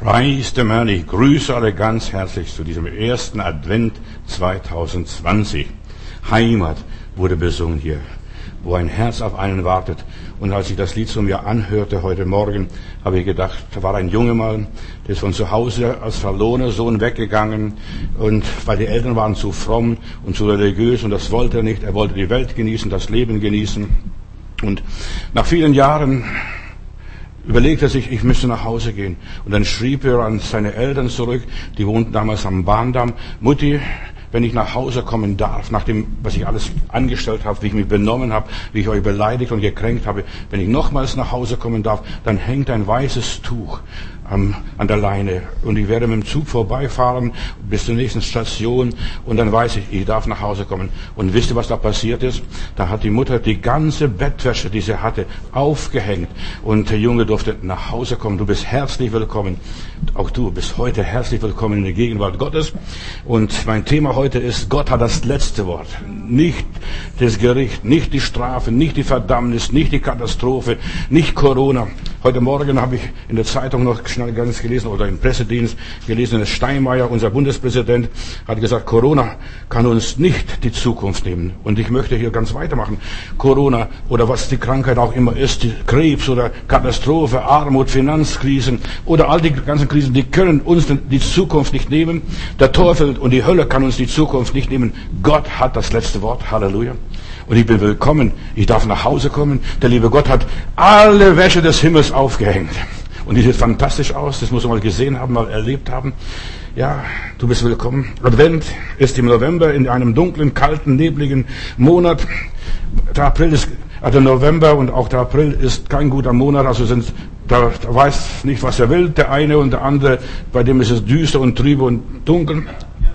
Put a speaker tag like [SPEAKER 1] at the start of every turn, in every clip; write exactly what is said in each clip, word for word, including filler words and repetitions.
[SPEAKER 1] Preis dem Herrn, ich grüße alle ganz herzlich zu diesem ersten Advent zwanzig zwanzig. Heimat wurde besungen hier, wo ein Herz auf einen wartet. Und als ich das Lied zu mir anhörte heute Morgen, habe ich gedacht, da war ein junger Mann, der ist von zu Hause als verlorener Sohn weggegangen, und weil die Eltern waren zu fromm und zu religiös, und das wollte er nicht. Er wollte die Welt genießen, das Leben genießen. Und nach vielen Jahren überlegte er sich, ich müsste nach Hause gehen. Und dann schrieb er an seine Eltern zurück, die wohnten damals am Bahndamm: Mutti, wenn ich nach Hause kommen darf, nach dem, was ich alles angestellt habe, wie ich mich benommen habe, wie ich euch beleidigt und gekränkt habe, wenn ich nochmals nach Hause kommen darf, dann hängt ein weißes Tuch an, an der Leine, und ich werde mit dem Zug vorbeifahren bis zur nächsten Station, und dann weiß ich, ich darf nach Hause kommen. Und wisst ihr, was da passiert ist? Da hat die Mutter die ganze Bettwäsche, die sie hatte, aufgehängt, und der Junge durfte nach Hause kommen. Du bist herzlich willkommen. Auch du bist heute herzlich willkommen in der Gegenwart Gottes. Und mein Thema heute ist: Gott hat das letzte Wort. Nicht das Gericht, nicht die Strafe, nicht die Verdammnis, nicht die Katastrophe, nicht Corona. Heute Morgen habe ich in der Zeitung noch schnell ganz gelesen, oder im Pressedienst gelesen, dass Steinmeier, unser Bundespräsident, hat gesagt, Corona kann uns nicht die Zukunft nehmen. Und ich möchte hier ganz weitermachen. Corona oder was die Krankheit auch immer ist, die Krebs oder Katastrophe, Armut, Finanzkrisen oder all die ganzen Krisen, die können uns die Zukunft nicht nehmen. Der Teufel und die Hölle kann uns die Zukunft nicht nehmen. Gott hat das letzte Wort. Halleluja. Und ich bin willkommen. Ich darf nach Hause kommen. Der liebe Gott hat alle Wäsche des Himmels aufgehängt. Und die sieht fantastisch aus. Das muss man mal gesehen haben, mal erlebt haben. Ja, du bist willkommen. Advent ist im November, in einem dunklen, kalten, nebligen Monat. Der April ist, also der November und auch der April ist kein guter Monat. Also sind, da, da weiß nicht, was er will, der eine und der andere. Bei dem ist es düster und trübe und dunkel.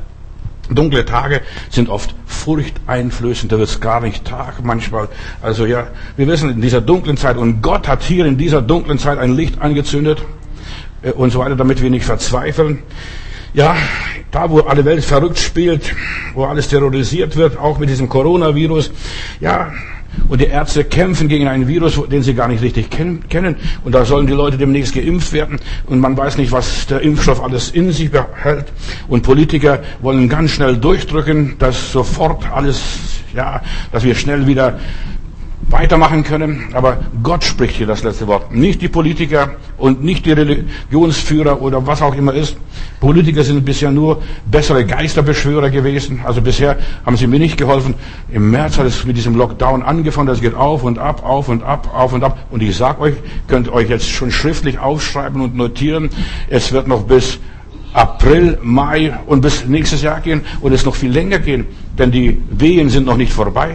[SPEAKER 1] Dunkle Tage sind oft furchteinflößend, da wird es gar nicht Tag manchmal. Also ja, wir wissen, in dieser dunklen Zeit, und Gott hat hier in dieser dunklen Zeit ein Licht angezündet äh, und so weiter, damit wir nicht verzweifeln. Ja, da wo alle Welt verrückt spielt, wo alles terrorisiert wird, auch mit diesem Coronavirus, ja, und die Ärzte kämpfen gegen einen Virus, den sie gar nicht richtig kennen. Und da sollen die Leute demnächst geimpft werden. Und man weiß nicht, was der Impfstoff alles in sich behält. Und Politiker wollen ganz schnell durchdrücken, dass sofort alles, ja, dass wir schnell wieder weitermachen können. Aber Gott spricht hier das letzte Wort. Nicht die Politiker und nicht die Religionsführer oder was auch immer ist. Politiker sind bisher nur bessere Geisterbeschwörer gewesen. Also bisher haben sie mir nicht geholfen. Im März hat es mit diesem Lockdown angefangen. Das geht auf und ab, auf und ab, auf und ab. Und ich sag euch, könnt euch jetzt schon schriftlich aufschreiben und notieren. Es wird noch bis April, Mai und bis nächstes Jahr gehen. Und es noch viel länger gehen. Denn die Wehen sind noch nicht vorbei.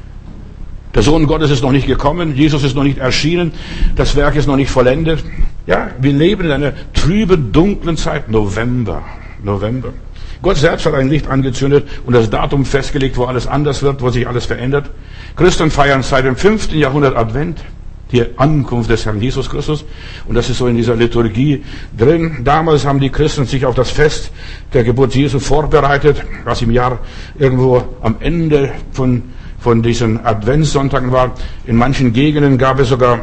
[SPEAKER 1] Der Sohn Gottes ist noch nicht gekommen, Jesus ist noch nicht erschienen, das Werk ist noch nicht vollendet. Ja, wir leben in einer trüben, dunklen Zeit. November, November. Gott selbst hat ein Licht angezündet und das Datum festgelegt, wo alles anders wird, wo sich alles verändert. Christen feiern seit dem fünften Jahrhundert Advent, die Ankunft des Herrn Jesus Christus. Und das ist so in dieser Liturgie drin. Damals haben die Christen sich auf das Fest der Geburt Jesu vorbereitet, was im Jahr irgendwo am Ende von von diesen Adventssonntagen war. In manchen Gegenden gab es sogar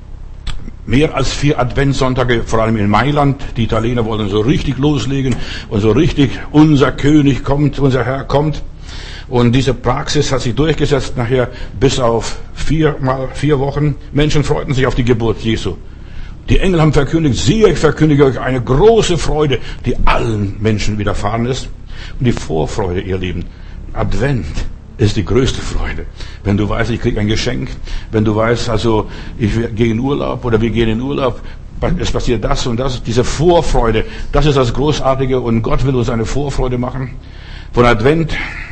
[SPEAKER 1] mehr als vier Adventssonntage, vor allem in Mailand. Die Italiener wollten so richtig loslegen und so richtig, unser König kommt, unser Herr kommt. Und diese Praxis hat sich durchgesetzt nachher bis auf viermal vier Wochen. Menschen freuten sich auf die Geburt Jesu. Die Engel haben verkündigt, siehe, ich verkündige euch eine große Freude, die allen Menschen widerfahren ist. Und die Vorfreude, ihr Lieben, Advent ist die größte Freude. Wenn du weißt, ich krieg ein Geschenk, wenn du weißt, also ich gehe in Urlaub oder wir gehen in Urlaub, es passiert das und das, diese Vorfreude, das ist das Großartige, und Gott will uns eine Vorfreude machen. Von Advent,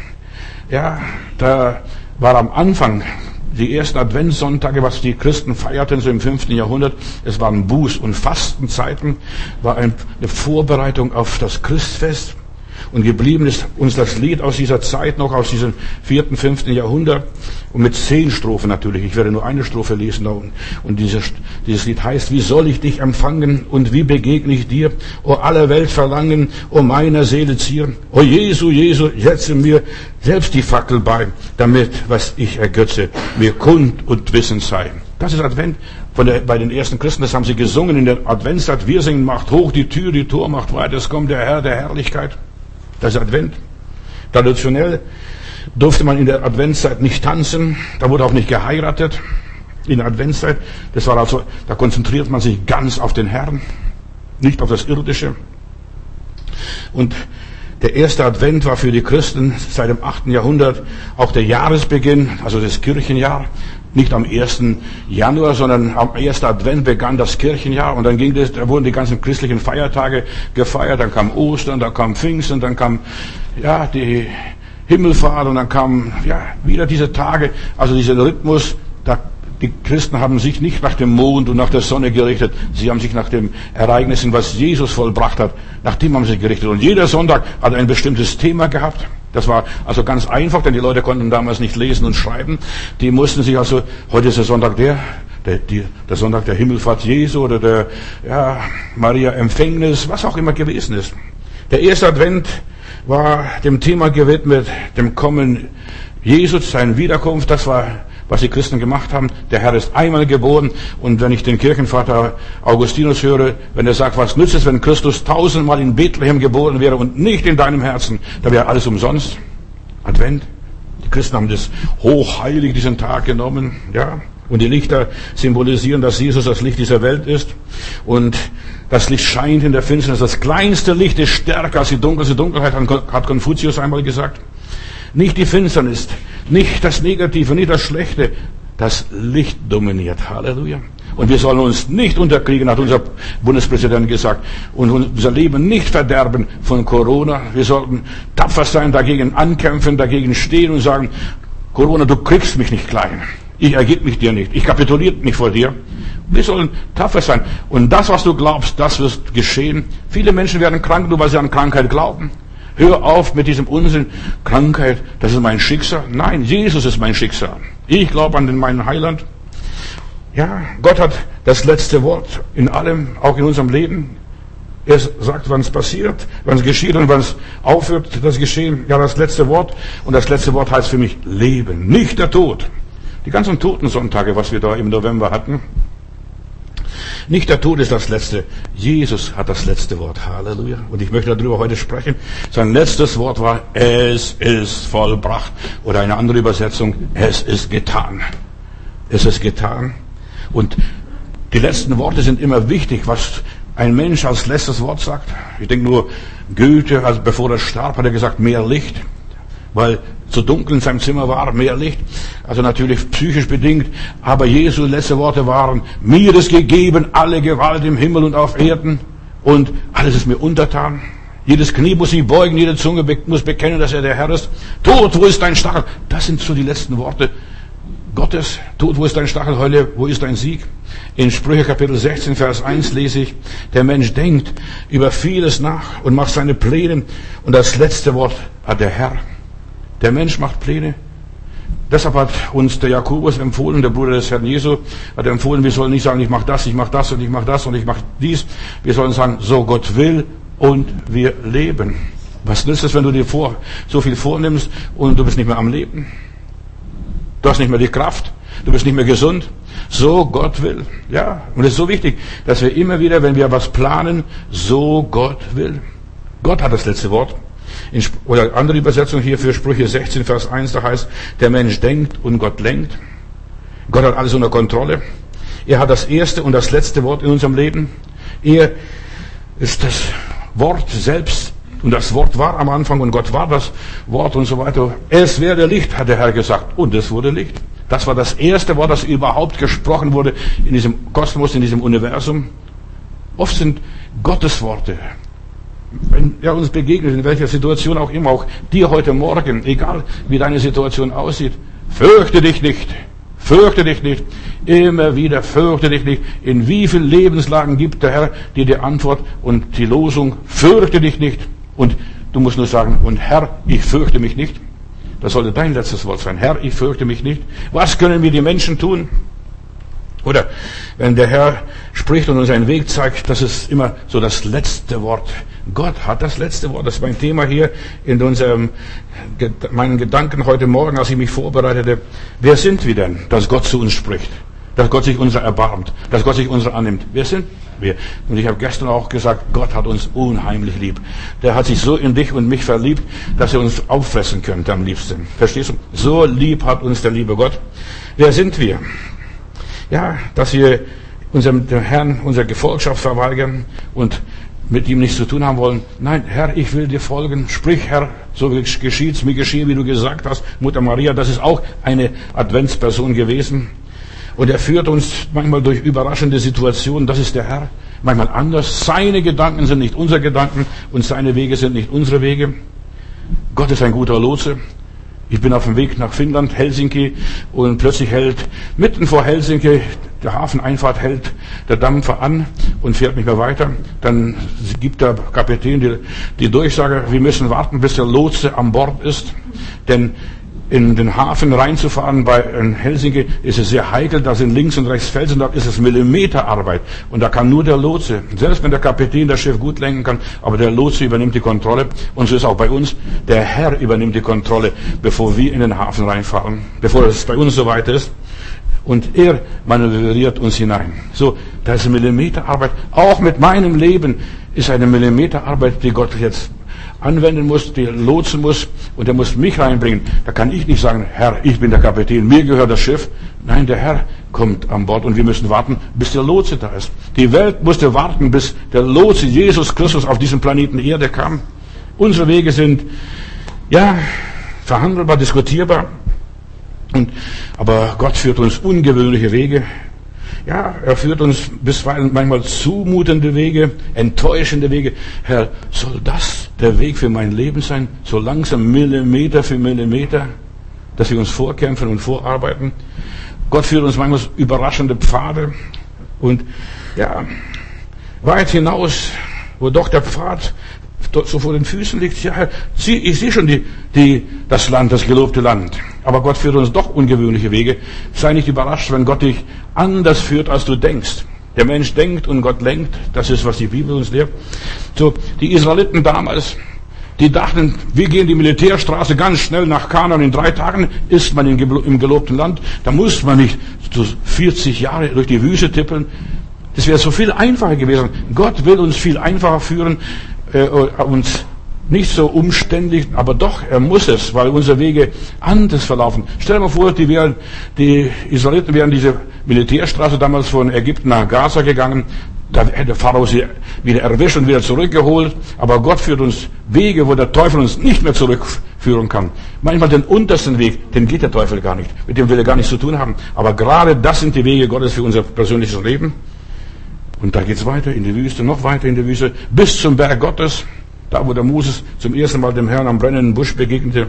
[SPEAKER 1] ja, da war am Anfang die ersten Adventssonntage, was die Christen feierten, so im fünften Jahrhundert, es waren Buß- und Fastenzeiten, war eine Vorbereitung auf das Christfest. Und geblieben ist uns das Lied aus dieser Zeit noch, aus diesem vierten, fünften Jahrhundert. Und mit zehn Strophen natürlich. Ich werde nur eine Strophe lesen. Und dieses, dieses Lied heißt: Wie soll ich dich empfangen und wie begegne ich dir? O aller Welt Verlangen, o meiner Seele Zier. O Jesu, Jesu, setze mir selbst die Fackel bei, damit, was ich ergötze, mir kund und wissend sei. Das ist Advent. Von der, bei den ersten Christen, das haben sie gesungen in der Adventszeit. Wir singen, macht hoch die Tür, die Tor macht weit, es kommt der Herr der Herrlichkeit. Das ist Advent. Traditionell durfte man in der Adventszeit nicht tanzen. Da wurde auch nicht geheiratet. In der Adventszeit. Das war also, da konzentriert man sich ganz auf den Herrn. Nicht auf das Irdische. Und der erste Advent war für die Christen seit dem achten Jahrhundert auch der Jahresbeginn, also das Kirchenjahr. Nicht am ersten Januar, sondern am ersten Advent begann das Kirchenjahr und dann ging das, da wurden die ganzen christlichen Feiertage gefeiert, dann kam Ostern, dann kam Pfingsten, dann kam, ja, die Himmelfahrt und dann kamen, ja, wieder diese Tage, also dieser Rhythmus, da, die Christen haben sich nicht nach dem Mond und nach der Sonne gerichtet, sie haben sich nach den Ereignissen, was Jesus vollbracht hat, nach dem haben sie gerichtet und jeder Sonntag hat ein bestimmtes Thema gehabt. Das war also ganz einfach, denn die Leute konnten damals nicht lesen und schreiben. Die mussten sich also, heute ist der Sonntag der, der, die, der Sonntag der Himmelfahrt Jesu oder der, ja, Maria Empfängnis, was auch immer gewesen ist. Der erste Advent war dem Thema gewidmet, dem Kommen Jesus, seine Wiederkunft, das war, was die Christen gemacht haben. Der Herr ist einmal geboren und wenn ich den Kirchenvater Augustinus höre, wenn er sagt, was nützt es, wenn Christus tausendmal in Bethlehem geboren wäre und nicht in deinem Herzen, da wäre alles umsonst. Advent. Die Christen haben das hochheilig, diesen Tag genommen, ja. Und die Lichter symbolisieren, dass Jesus das Licht dieser Welt ist. Und das Licht scheint in der Finsternis. Das kleinste Licht ist stärker als die dunkelste Dunkelheit, hat Konfuzius einmal gesagt. Nicht die Finsternis, nicht das Negative, nicht das Schlechte. Das Licht dominiert. Halleluja. Und wir sollen uns nicht unterkriegen, hat unser Bundespräsident gesagt, und unser Leben nicht verderben von Corona. Wir sollten tapfer sein, dagegen ankämpfen, dagegen stehen und sagen, Corona, du kriegst mich nicht klein. Ich ergib mich dir nicht. Ich kapituliere nicht vor dir. Wir sollen tapfer sein. Und das, was du glaubst, das wird geschehen. Viele Menschen werden krank, nur weil sie an Krankheit glauben. Hör auf mit diesem Unsinn. Krankheit, das ist mein Schicksal. Nein, Jesus ist mein Schicksal. Ich glaube an den meinen Heiland. Ja, Gott hat das letzte Wort in allem, auch in unserem Leben. Er sagt, wann es passiert, wann es geschieht und wann es aufhört, das Geschehen. Ja, das letzte Wort. Und das letzte Wort heißt für mich Leben, nicht der Tod. Die ganzen Totensonntage, was wir da im November hatten. Nicht der Tod ist das Letzte. Jesus hat das letzte Wort. Halleluja. Und ich möchte darüber heute sprechen. Sein letztes Wort war, es ist vollbracht. Oder eine andere Übersetzung, es ist getan. Es ist getan. Und die letzten Worte sind immer wichtig, was ein Mensch als letztes Wort sagt. Ich denke nur, Goethe, also bevor er starb, hat er gesagt, mehr Licht. Weil zu dunkel in seinem Zimmer war, mehr Licht. Also natürlich psychisch bedingt. Aber Jesu letzte Worte waren, mir ist gegeben alle Gewalt im Himmel und auf Erden. Und alles ist mir untertan. Jedes Knie muss sich beugen, jede Zunge be- muss bekennen, dass er der Herr ist. Tod, wo ist dein Stachel? Das sind so die letzten Worte Gottes. Tod, wo ist dein Stachel? Hölle, wo ist dein Sieg? In Sprüche Kapitel sechzehn, Vers eins lese ich, der Mensch denkt über vieles nach und macht seine Pläne. Und das letzte Wort hat der Herr. Der Mensch macht Pläne. Deshalb hat uns der Jakobus empfohlen, der Bruder des Herrn Jesu, hat empfohlen, wir sollen nicht sagen, ich mache das, ich mache das und ich mache das und ich mache dies. Wir sollen sagen, so Gott will und wir leben. Was nützt es, wenn du dir vor, so viel vornimmst und du bist nicht mehr am Leben? Du hast nicht mehr die Kraft, du bist nicht mehr gesund. So Gott will. Ja, und es ist so wichtig, dass wir immer wieder, wenn wir was planen, so Gott will. Gott hat das letzte Wort. In, oder andere Übersetzung hier für Sprüche sechzehn, Vers eins, da heißt, der Mensch denkt und Gott lenkt. Gott hat alles unter Kontrolle. Er hat das erste und das letzte Wort in unserem Leben. Er ist das Wort selbst. Und das Wort war am Anfang und Gott war das Wort und so weiter. Es werde Licht, hat der Herr gesagt. Und es wurde Licht. Das war das erste Wort, das überhaupt gesprochen wurde in diesem Kosmos, in diesem Universum. Oft sind Gottes Worte, wenn er uns begegnet, in welcher Situation auch immer, auch dir heute Morgen, egal wie deine Situation aussieht, fürchte dich nicht, fürchte dich nicht, immer wieder fürchte dich nicht. In wie vielen Lebenslagen gibt der Herr dir die Antwort und die Losung, fürchte dich nicht. Und du musst nur sagen, und Herr, ich fürchte mich nicht. Das sollte dein letztes Wort sein. Herr, ich fürchte mich nicht. Was können wir die Menschen tun? Oder wenn der Herr spricht und uns einen Weg zeigt, das ist immer so das letzte Wort. Gott hat das letzte Wort. Das ist mein Thema hier in unserem, meinen Gedanken heute Morgen, als ich mich vorbereitete. Wer sind wir denn, dass Gott zu uns spricht? dass Gott sich unser erbarmt, dass Gott sich unser annimmt. Wer sind wir? Und ich habe gestern auch gesagt, Gott hat uns unheimlich lieb. Der hat sich so in dich und mich verliebt, dass er uns auffressen könnte am liebsten. Verstehst du? So lieb hat uns der liebe Gott. Wer sind wir? Ja, dass wir unserem dem Herrn unsere Gefolgschaft verweigern und mit ihm nichts zu tun haben wollen. Nein, Herr, ich will dir folgen. Sprich, Herr, so geschieht's, mir geschehen, wie du gesagt hast. Mutter Maria, das ist auch eine Adventsperson gewesen. Und er führt uns manchmal durch überraschende Situationen. Das ist der Herr. Manchmal anders. Seine Gedanken sind nicht unsere Gedanken und seine Wege sind nicht unsere Wege. Gott ist ein guter Lotse. Ich bin auf dem Weg nach Finnland, Helsinki, und plötzlich hält mitten vor Helsinki, der Hafeneinfahrt, hält der Dampfer an und fährt nicht mehr weiter. Dann gibt der Kapitän die, die Durchsage, wir müssen warten, bis der Lotse an Bord ist. Denn in den Hafen reinzufahren bei Helsinki ist es sehr heikel, da sind links und rechts Felsen, da ist es Millimeterarbeit. Und da kann nur der Lotse, selbst wenn der Kapitän das Schiff gut lenken kann, aber der Lotse übernimmt die Kontrolle. Und so ist auch bei uns, der Herr übernimmt die Kontrolle, bevor wir in den Hafen reinfahren, bevor es bei uns soweit ist. Und er manövriert uns hinein. So, da ist eine Millimeterarbeit. Auch mit meinem Leben ist eine Millimeterarbeit, die Gott jetzt anwenden muss, die lotsen muss, und er muss mich reinbringen. Da kann ich nicht sagen, Herr, ich bin der Kapitän, mir gehört das Schiff. Nein, der Herr kommt an Bord und wir müssen warten, bis der Lotse da ist. Die Welt musste warten, bis der Lotse Jesus Christus auf diesem Planeten Erde kam. Unsere Wege sind, ja, verhandelbar, diskutierbar. Und, aber Gott führt uns ungewöhnliche Wege. Ja, er führt uns bisweilen manchmal zumutende Wege, enttäuschende Wege. Herr, soll das der Weg für mein Leben sein? So langsam Millimeter für Millimeter, dass wir uns vorkämpfen und vorarbeiten. Gott führt uns manchmal überraschende Pfade und ja, weit hinaus, wo doch der Pfad so vor den Füßen liegt. Ja, ich sehe schon die, die, das Land, das gelobte Land. Aber Gott führt uns doch ungewöhnliche Wege. Sei nicht überrascht, wenn Gott dich anders führt, als du denkst. Der Mensch denkt und Gott lenkt. Das ist, was die Bibel uns lehrt. So, die Israeliten damals, die dachten, wir gehen die Militärstraße ganz schnell nach Kanaan. In drei Tagen ist man im gelobten Land. Da muss man nicht so vierzig Jahre durch die Wüste tippeln. Das wäre so viel einfacher gewesen. Gott will uns viel einfacher führen, äh, uns nicht so umständlich, aber doch, er muss es, weil unsere Wege anders verlaufen. Stell dir mal vor, die, wären, die Israeliten wären diese Militärstraße damals von Ägypten nach Gaza gegangen. Da hätte der Pharao sie wieder erwischt und wieder zurückgeholt. Aber Gott führt uns Wege, wo der Teufel uns nicht mehr zurückführen kann. Manchmal den untersten Weg, den geht der Teufel gar nicht. Mit dem will er gar nichts zu tun haben. Aber gerade das sind die Wege Gottes für unser persönliches Leben. Und da geht's weiter in die Wüste, noch weiter in die Wüste, bis zum Berg Gottes. Da, wo der Moses zum ersten Mal dem Herrn am brennenden Busch begegnete.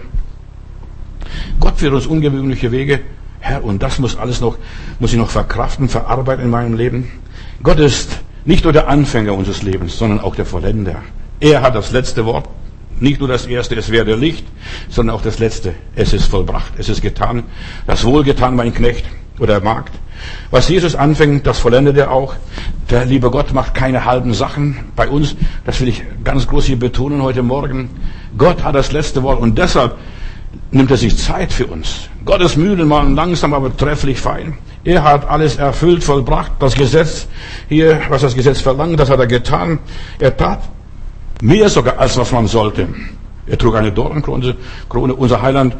[SPEAKER 1] Gott führt uns ungewöhnliche Wege. Herr, und das muss alles noch, muss ich noch verkraften, verarbeiten in meinem Leben. Gott ist nicht nur der Anfänger unseres Lebens, sondern auch der Vollender. Er hat das letzte Wort. Nicht nur das erste, es werde Licht, sondern auch das letzte. Es ist vollbracht, es ist getan. Das Wohlgetan, mein Knecht oder Magd. Was Jesus anfängt, das vollendet er auch. Der liebe Gott macht keine halben Sachen bei uns. Das will ich ganz groß hier betonen heute Morgen. Gott hat das letzte Wort und deshalb nimmt er sich Zeit für uns. Gottes Mühlen malen langsam, aber trefflich fein. Er hat alles erfüllt, vollbracht. Das Gesetz hier, was das Gesetz verlangt, das hat er getan. Er tat mehr sogar, als was man sollte. Er trug eine Dornenkrone, Krone, unser Heiland.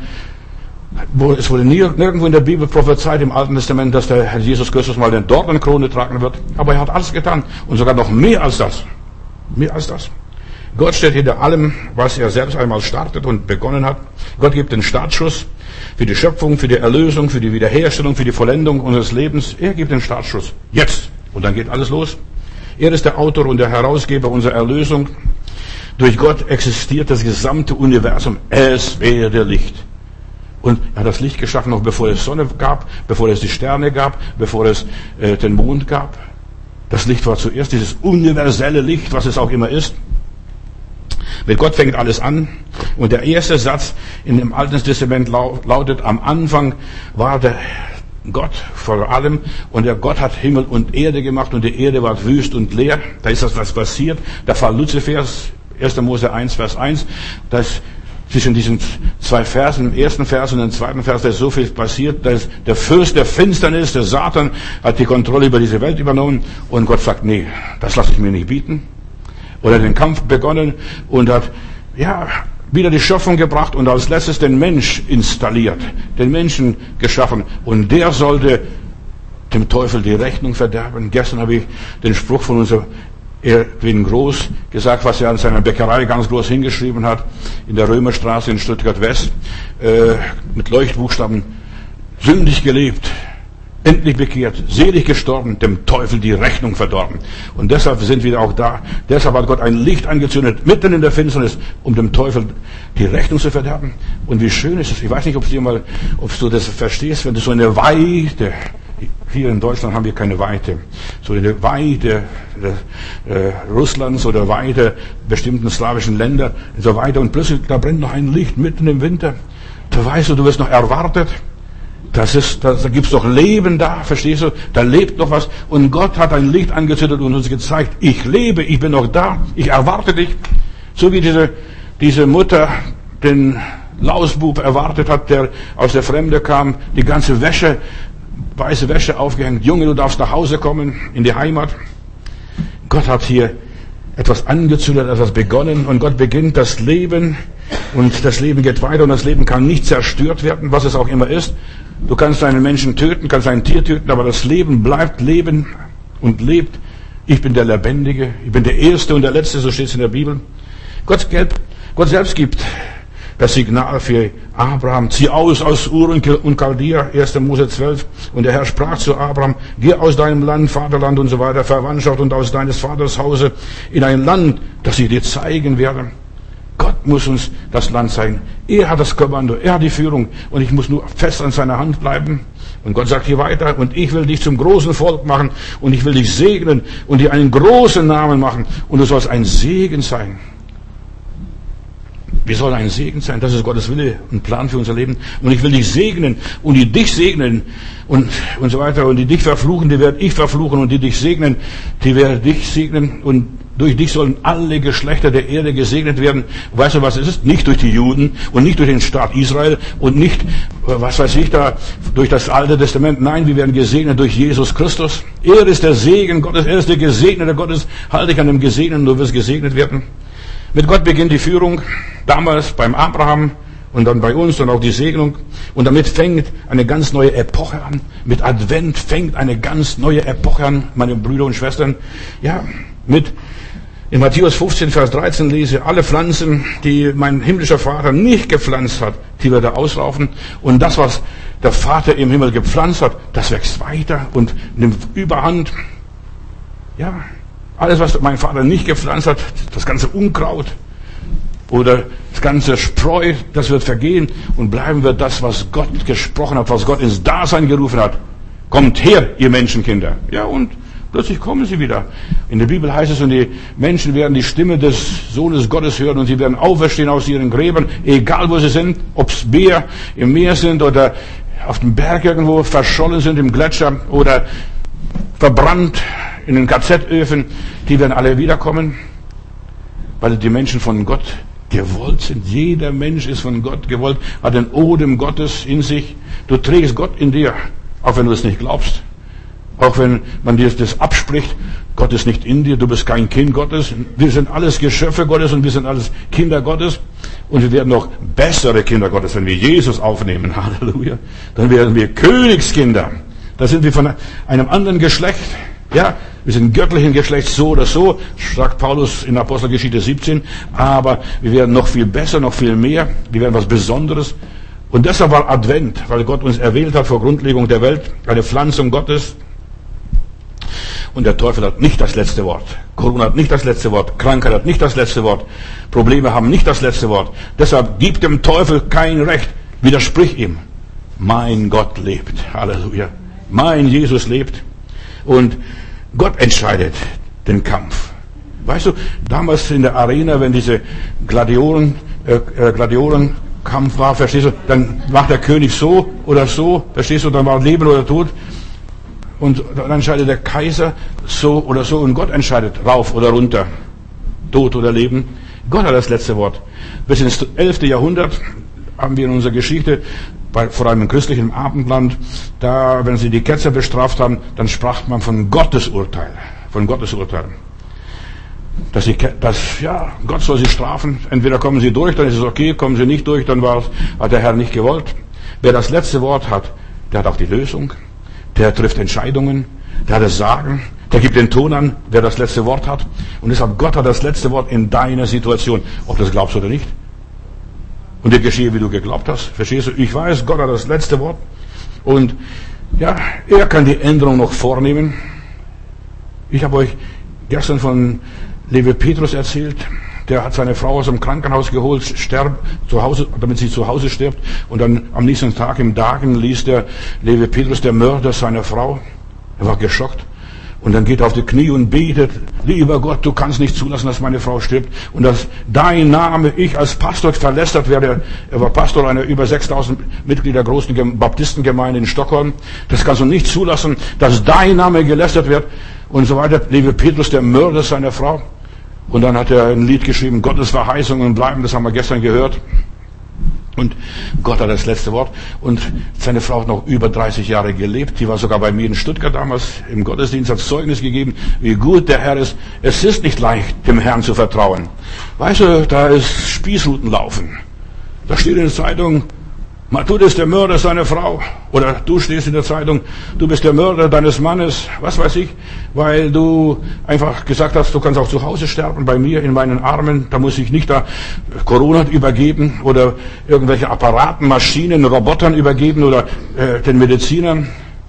[SPEAKER 1] Es wurde nirgendwo in der Bibel prophezeit im Alten Testament, dass der Herr Jesus Christus mal eine Dornenkrone tragen wird. Aber er hat alles getan. Und sogar noch mehr als das. Mehr als das. Gott steht hinter allem, was er selbst einmal startet und begonnen hat. Gott gibt den Startschuss für die Schöpfung, für die Erlösung, für die Wiederherstellung, für die Vollendung unseres Lebens. Er gibt den Startschuss. Jetzt. Und dann geht alles los. Er ist der Autor und der Herausgeber unserer Erlösung. Durch Gott existiert das gesamte Universum. Es werde Licht. Und er hat das Licht geschaffen, noch bevor es Sonne gab, bevor es die Sterne gab, bevor es äh, den Mond gab. Das Licht war zuerst dieses universelle Licht, was es auch immer ist. Mit Gott fängt alles an. Und der erste Satz in dem Alten Testament lautet, am Anfang war der Gott vor allem. Und der Gott hat Himmel und Erde gemacht und die Erde war wüst und leer. Da ist das was passiert. Der Fall Luzifers, erster Mose eins, Vers eins. Das zwischen diesen zwei Versen, im ersten Vers und im zweiten Vers, da ist so viel passiert. Da ist der Fürst der Finsternis, der Satan, hat die Kontrolle über diese Welt übernommen. Und Gott sagt, nee, das lasse ich mir nicht bieten. Oder den Kampf begonnen und hat, ja, wieder die Schöpfung gebracht und als letztes den Mensch installiert, den Menschen geschaffen. Und der sollte dem Teufel die Rechnung verderben. Gestern habe ich den Spruch von unserem Erwin Groß gesagt, was er an seiner Bäckerei ganz groß hingeschrieben hat, in der Römerstraße in Stuttgart West, äh, mit Leuchtbuchstaben: sündig gelebt, endlich bekehrt, selig gestorben, dem Teufel die Rechnung verdorben. Und deshalb sind wir auch da. Deshalb hat Gott ein Licht angezündet, mitten in der Finsternis, um dem Teufel die Rechnung zu verderben. Und wie schön ist es, ich weiß nicht, ob du, dir mal, ob du das verstehst, wenn du so eine Weite, hier in Deutschland haben wir keine Weite, so eine Weite äh, Russlands oder Weite bestimmten slawischen Länder, so weiter, und plötzlich, da brennt noch ein Licht mitten im Winter. Da weißt du, du wirst noch erwartet. Das ist, da, da gibt's doch Leben da, verstehst du? Da lebt noch was. Und Gott hat ein Licht angezündet und uns gezeigt, ich lebe, ich bin noch da, ich erwarte dich. So wie diese, diese Mutter den Lausbub erwartet hat, der aus der Fremde kam, die ganze Wäsche, weiße Wäsche aufgehängt. Junge, du darfst nach Hause kommen, in die Heimat. Gott hat hier etwas angezündet, etwas begonnen, und Gott beginnt das Leben, und das Leben geht weiter, und das Leben kann nicht zerstört werden, was es auch immer ist. Du kannst einen Menschen töten, kannst ein Tier töten, aber das Leben bleibt Leben und lebt. Ich bin der Lebendige, ich bin der Erste und der Letzte, so steht es in der Bibel. Gott, Gott selbst gibt das Signal für Abraham: zieh aus aus Ur und Chaldea, erster Mose zwölf. Und der Herr sprach zu Abraham: geh aus deinem Land, Vaterland und so weiter, Verwandtschaft und aus deines Vaters Hause in ein Land, das ich dir zeigen werde. Gott muss uns das Land zeigen. Er hat das Kommando, er hat die Führung, und ich muss nur fest an seiner Hand bleiben. Und Gott sagt hier weiter: und ich will dich zum großen Volk machen, und ich will dich segnen und dir einen großen Namen machen, und du sollst ein Segen sein. Wir sollen ein Segen sein, das ist Gottes Wille und Plan für unser Leben. Und ich will dich segnen und die dich segnen und, und so weiter. Und die dich verfluchen, die werde ich verfluchen, und die dich segnen, die werde dich segnen. Und durch dich sollen alle Geschlechter der Erde gesegnet werden. Weißt du, was es ist? Nicht durch die Juden und nicht durch den Staat Israel und nicht, was weiß ich da, durch das Alte Testament. Nein, wir werden gesegnet durch Jesus Christus. Er ist der Segen Gottes, er ist der Gesegnete Gottes. Halte dich an dem Gesegneten, du wirst gesegnet werden. Mit Gott beginnt die Führung, damals beim Abraham und dann bei uns und auch die Segnung. Und damit fängt eine ganz neue Epoche an. Mit Advent fängt eine ganz neue Epoche an, meine Brüder und Schwestern. Ja, mit, in Matthäus fünfzehn, Vers dreizehn lese: alle Pflanzen, die mein himmlischer Vater nicht gepflanzt hat, die wird er ausraufen. Und das, was der Vater im Himmel gepflanzt hat, das wächst weiter und nimmt Überhand. Ja, alles, was mein Vater nicht gepflanzt hat, das ganze Unkraut oder das ganze Spreu, das wird vergehen, und bleiben wird das, was Gott gesprochen hat, was Gott ins Dasein gerufen hat. Kommt her, ihr Menschenkinder. Ja, und plötzlich kommen sie wieder. In der Bibel heißt es, und die Menschen werden die Stimme des Sohnes Gottes hören, und sie werden auferstehen aus ihren Gräbern, egal wo sie sind, ob es Meer im Meer sind oder auf dem Berg irgendwo verschollen sind im Gletscher oder verbrannt in den K Z-Öfen, die werden alle wiederkommen, weil die Menschen von Gott gewollt sind. Jeder Mensch ist von Gott gewollt, hat den Odem Gottes in sich. Du trägst Gott in dir, auch wenn du es nicht glaubst. Auch wenn man dir das abspricht, Gott ist nicht in dir, du bist kein Kind Gottes. Wir sind alles Geschöpfe Gottes und wir sind alles Kinder Gottes. Und wir werden noch bessere Kinder Gottes, wenn wir Jesus aufnehmen. Halleluja. Dann werden wir Königskinder. Da sind wir von einem anderen Geschlecht. Ja, wir sind göttlichen Geschlechts, so oder so, sagt Paulus in Apostelgeschichte siebzehn. Aber wir werden noch viel besser, noch viel mehr. Wir werden was Besonderes. Und deshalb war Advent, weil Gott uns erwählt hat vor Grundlegung der Welt, eine Pflanzung Gottes. Und der Teufel hat nicht das letzte Wort. Corona hat nicht das letzte Wort. Krankheit hat nicht das letzte Wort. Probleme haben nicht das letzte Wort. Deshalb gibt dem Teufel kein Recht. Widersprich ihm. Mein Gott lebt. Halleluja. Mein Jesus lebt. Und Gott entscheidet den Kampf. Weißt du, damals in der Arena, wenn diese Gladiolen, äh, Gladiolenkampf war, verstehst du, dann macht der König so oder so, verstehst du, dann war Leben oder Tod. Und dann entscheidet der Kaiser so oder so, und Gott entscheidet rauf oder runter, Tod oder Leben. Gott hat das letzte Wort. Bis ins elfte Jahrhundert haben wir in unserer Geschichte, bei, vor allem im christlichen Abendland, da, wenn sie die Ketzer bestraft haben, dann sprach man von Gottes Urteil. Von Gottes Urteil. Dass, sie, dass ja, Gott soll sie strafen. Entweder kommen sie durch, dann ist es okay, kommen sie nicht durch, dann war, hat der Herr nicht gewollt. Wer das letzte Wort hat, der hat auch die Lösung. Der trifft Entscheidungen, der hat das Sagen, der gibt den Ton an, wer das letzte Wort hat. Und deshalb, Gott hat das letzte Wort in deiner Situation, ob du das glaubst oder nicht. Und dir geschehe, wie du geglaubt hast. Verstehst du? Ich weiß, Gott hat das letzte Wort. Und ja, er kann die Änderung noch vornehmen. Ich habe euch gestern von Levi Petrus erzählt. Der hat seine Frau aus dem Krankenhaus geholt, sterb, zu Hause, damit sie zu Hause stirbt. Und dann am nächsten Tag im Dagen liest der Levi Petrus, der Mörder seiner Frau. Er war geschockt. Und dann geht er auf die Knie und betet, lieber Gott, du kannst nicht zulassen, dass meine Frau stirbt. Und dass dein Name, ich als Pastor verlästert werde. Er war Pastor einer über sechstausend Mitglieder großen Baptistengemeinde in Stockholm. Das kannst du nicht zulassen, dass dein Name gelästert wird. Und so weiter. Levi Petrus, der Mörder seiner Frau. Und dann hat er ein Lied geschrieben, Gottes Verheißungen bleiben, das haben wir gestern gehört. Und Gott hat das letzte Wort. Und seine Frau hat noch über dreißig Jahre gelebt. Die war sogar bei mir in Stuttgart damals im Gottesdienst, hat Zeugnis gegeben, wie gut der Herr ist. Es ist nicht leicht, dem Herrn zu vertrauen. Weißt du, da ist Spießrutenlaufen. Da steht in der Zeitung, Mattut ist der Mörder seiner Frau. Oder du stehst in der Zeitung, du bist der Mörder deines Mannes, was weiß ich, weil du einfach gesagt hast, du kannst auch zu Hause sterben, bei mir in meinen Armen, da muss ich nicht da Corona übergeben oder irgendwelche Apparaten, Maschinen, Robotern übergeben oder äh, den Medizinern.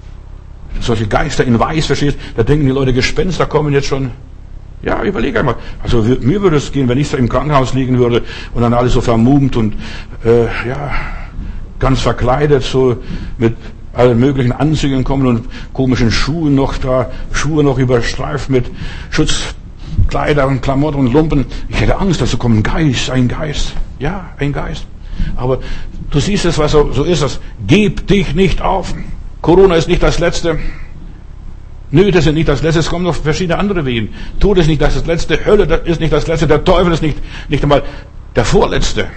[SPEAKER 1] Solche Geister in Weiß, verstehst, da denken die Leute, Gespenster kommen jetzt schon. Ja, überleg einmal. Also mir würde es gehen, wenn ich so im Krankenhaus liegen würde und dann alles so vermummt und äh, ja... ganz verkleidet, so mit allen möglichen Anzügen kommen und komischen Schuhen noch da, Schuhe noch überstreift mit Schutzkleider und Klamotten und Lumpen. Ich hätte Angst, dass so kommt ein Geist, ein Geist. Ja, ein Geist. Aber du siehst es, was so, so ist es. Gib dich nicht auf. Corona ist nicht das Letzte. Nöte sind nicht das Letzte. Es kommen noch verschiedene andere Wehen. Tod ist nicht das Letzte. Hölle ist nicht das Letzte. Der Teufel ist nicht, nicht einmal der Vorletzte.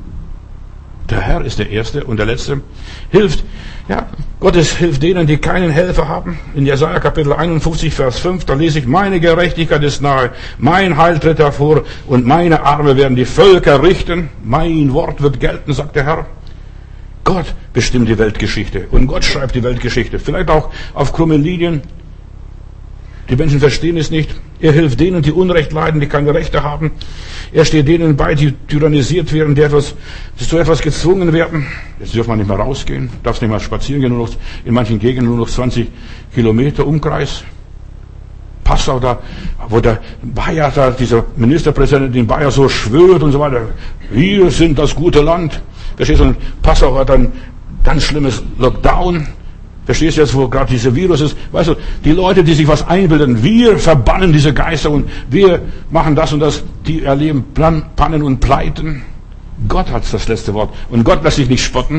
[SPEAKER 1] Der Herr ist der Erste und der Letzte. Hilft, ja, Gottes hilft denen, die keinen Helfer haben. In Jesaja Kapitel einundfünfzig, Vers fünf, da lese ich, meine Gerechtigkeit ist nahe, mein Heil tritt hervor und meine Arme werden die Völker richten. Mein Wort wird gelten, sagt der Herr. Gott bestimmt die Weltgeschichte und Gott schreibt die Weltgeschichte. Vielleicht auch auf krumme Linien. Die Menschen verstehen es nicht. Er hilft denen, die Unrecht leiden, die keine Rechte haben. Er steht denen bei, die tyrannisiert werden, die etwas, die zu etwas gezwungen werden. Jetzt dürfen wir nicht mehr rausgehen, darfst nicht mehr spazieren gehen, nur noch, in manchen Gegenden nur noch zwanzig Kilometer Umkreis. Passau da, wo der Bayer da, dieser Ministerpräsident in Bayer so schwört und so weiter. Wir sind das gute Land. Verstehst du? Und Passau hat ein ganz schlimmes Lockdown. Verstehst du jetzt, wo gerade dieser Virus ist? Weißt du, die Leute, die sich was einbilden, wir verbannen diese Geister und wir machen das und das, die erleben Pannen und Pleiten. Gott hat das letzte Wort. Und Gott lässt sich nicht spotten.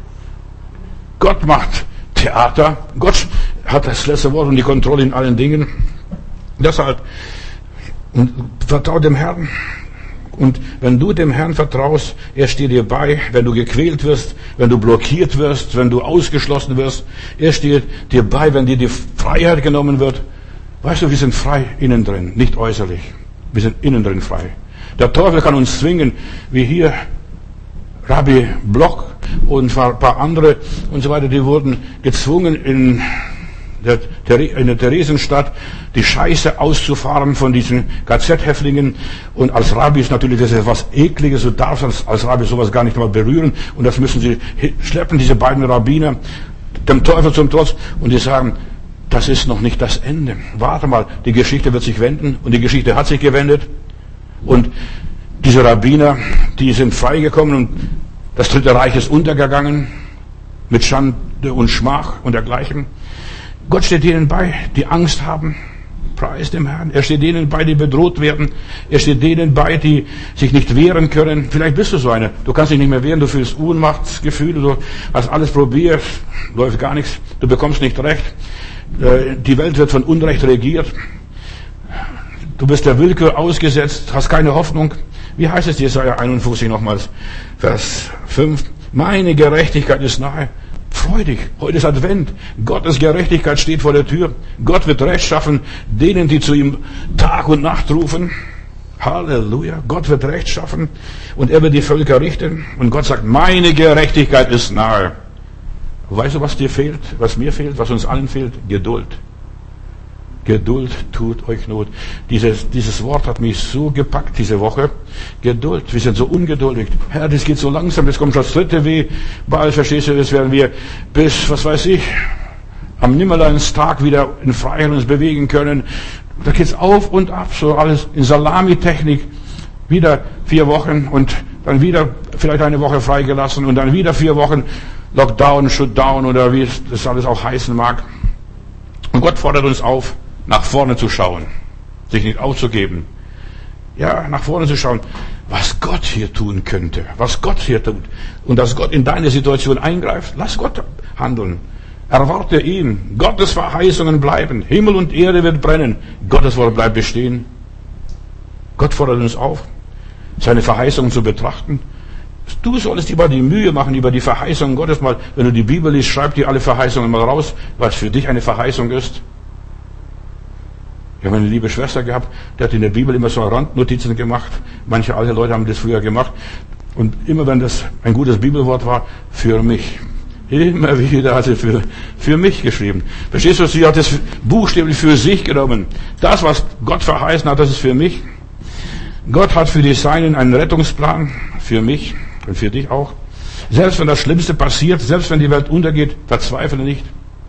[SPEAKER 1] Gott macht Theater. Gott hat das letzte Wort und die Kontrolle in allen Dingen. Deshalb, und vertraue dem Herrn. Und wenn du dem Herrn vertraust, er steht dir bei, wenn du gequält wirst, wenn du blockiert wirst, wenn du ausgeschlossen wirst, er steht dir bei, wenn dir die Freiheit genommen wird. Weißt du, wir sind frei innen drin, nicht äußerlich. Wir sind innen drin frei. Der Teufel kann uns zwingen, wie hier Rabbi Bloch und ein paar andere und so weiter, die wurden gezwungen in in der Theresienstadt die Scheiße auszufahren von diesen K Z-Häftlingen. Und als Rabbi ist natürlich das etwas Ekliges. Du darfst als, als Rabbi sowas gar nicht mal berühren. Und das müssen sie schleppen, diese beiden Rabbiner, dem Teufel zum Trotz. Und die sagen, das ist noch nicht das Ende. Warte mal, die Geschichte wird sich wenden. Und die Geschichte hat sich gewendet. Und diese Rabbiner, die sind freigekommen und das Dritte Reich ist untergegangen. Mit Schande und Schmach und dergleichen. Gott steht denen bei, die Angst haben. Preis dem Herrn. Er steht denen bei, die bedroht werden. Er steht denen bei, die sich nicht wehren können. Vielleicht bist du so einer. Du kannst dich nicht mehr wehren. Du fühlst Ohnmachtsgefühle. Du hast alles probiert. Läuft gar nichts. Du bekommst nicht recht. Die Welt wird von Unrecht regiert. Du bist der Willkür ausgesetzt. Hast keine Hoffnung. Wie heißt es, Jesaja einundfünfzig nochmals, Vers fünf? Meine Gerechtigkeit ist nahe. Freu dich, heute ist Advent. Gottes Gerechtigkeit steht vor der Tür. Gott wird Recht schaffen, denen, die zu ihm Tag und Nacht rufen. Halleluja. Gott wird Recht schaffen und er wird die Völker richten. Und Gott sagt, meine Gerechtigkeit ist nahe. Weißt du, was dir fehlt, was mir fehlt, was uns allen fehlt? Geduld. Geduld tut euch Not. Dieses, dieses Wort hat mich so gepackt diese Woche. Geduld. Wir sind so ungeduldig. Herr, das geht so langsam, das kommt schon das dritte weh. Bald, verstehst du, das werden wir bis, was weiß ich, am Nimmerleinstag wieder in Freiheit uns bewegen können. Da geht's auf und ab, so alles in Salamitechnik. Wieder vier Wochen und dann wieder vielleicht eine Woche freigelassen und dann wieder vier Wochen Lockdown, Shutdown oder wie es das alles auch heißen mag. Und Gott fordert uns auf, nach vorne zu schauen, sich nicht aufzugeben. Ja, nach vorne zu schauen, was Gott hier tun könnte, was Gott hier tut. Und dass Gott in deine Situation eingreift, lass Gott handeln. Erwarte ihn. Gottes Verheißungen bleiben. Himmel und Erde wird brennen. Gottes Wort bleibt bestehen. Gott fordert uns auf, seine Verheißungen zu betrachten. Du solltest dir mal die Mühe machen, über die Verheißungen Gottes mal, wenn du die Bibel liest, schreib dir alle Verheißungen mal raus, was für dich eine Verheißung ist. Ich habe eine liebe Schwester gehabt, die hat in der Bibel immer so Randnotizen gemacht. Manche alte Leute haben das früher gemacht. Und immer wenn das ein gutes Bibelwort war, für mich. Immer wieder hat sie für, für mich geschrieben. Verstehst du, sie hat das buchstäblich für sich genommen. Das, was Gott verheißen hat, das ist für mich. Gott hat für die Seinen einen Rettungsplan, für mich und für dich auch. Selbst wenn das Schlimmste passiert, selbst wenn die Welt untergeht, verzweifle nicht.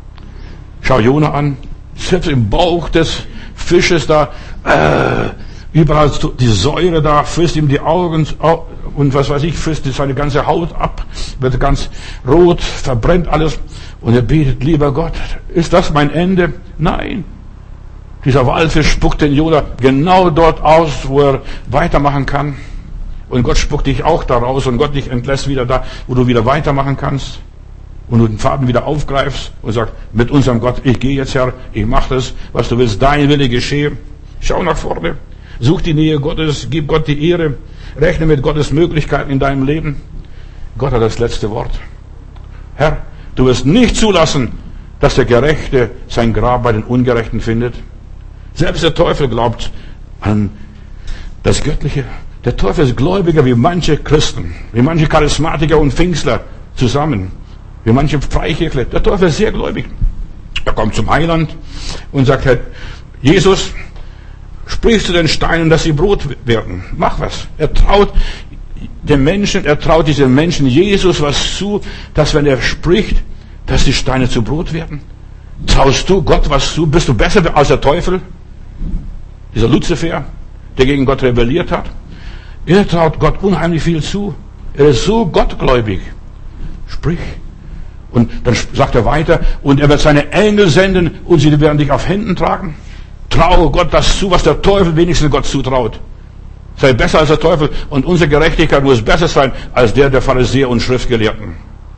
[SPEAKER 1] Schau Jona an, selbst im Bauch des Fisches da, äh, überall die Säure da, frisst ihm die Augen und was weiß ich, frisst seine ganze Haut ab, wird ganz rot, verbrennt alles und er betet, lieber Gott, ist das mein Ende? Nein. Dieser Walfisch spuckt den Jona genau dort aus, wo er weitermachen kann. Und Gott spuckt dich auch da raus und Gott dich entlässt wieder da, wo du wieder weitermachen kannst. Und du den Faden wieder aufgreifst und sagst, mit unserem Gott, ich gehe jetzt, Herr, ich mache das, was du willst, dein Wille geschehe. Schau nach vorne, such die Nähe Gottes, gib Gott die Ehre, rechne mit Gottes Möglichkeiten in deinem Leben. Gott hat das letzte Wort. Herr, du wirst nicht zulassen, dass der Gerechte sein Grab bei den Ungerechten findet. Selbst der Teufel glaubt an das Göttliche. Der Teufel ist gläubiger wie manche Christen, wie manche Charismatiker und Pfingstler zusammen, wie manche Freikirchler. Der Teufel ist sehr gläubig. Er kommt zum Heiland und sagt, Herr Jesus, sprich zu den Steinen, dass sie Brot werden. Mach was. Er traut den Menschen, er traut diesen Menschen Jesus was zu, dass wenn er spricht, dass die Steine zu Brot werden. Traust du Gott was zu? Bist du besser als der Teufel? Dieser Luzifer, der gegen Gott rebelliert hat. Er traut Gott unheimlich viel zu. Er ist so gottgläubig. Sprich. Und dann sagt er weiter, und er wird seine Engel senden und sie werden dich auf Händen tragen. Traue Gott das zu, was der Teufel wenigstens Gott zutraut. Sei besser als der Teufel und unsere Gerechtigkeit muss besser sein als der der Pharisäer und Schriftgelehrten.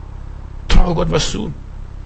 [SPEAKER 1] Traue Gott was zu.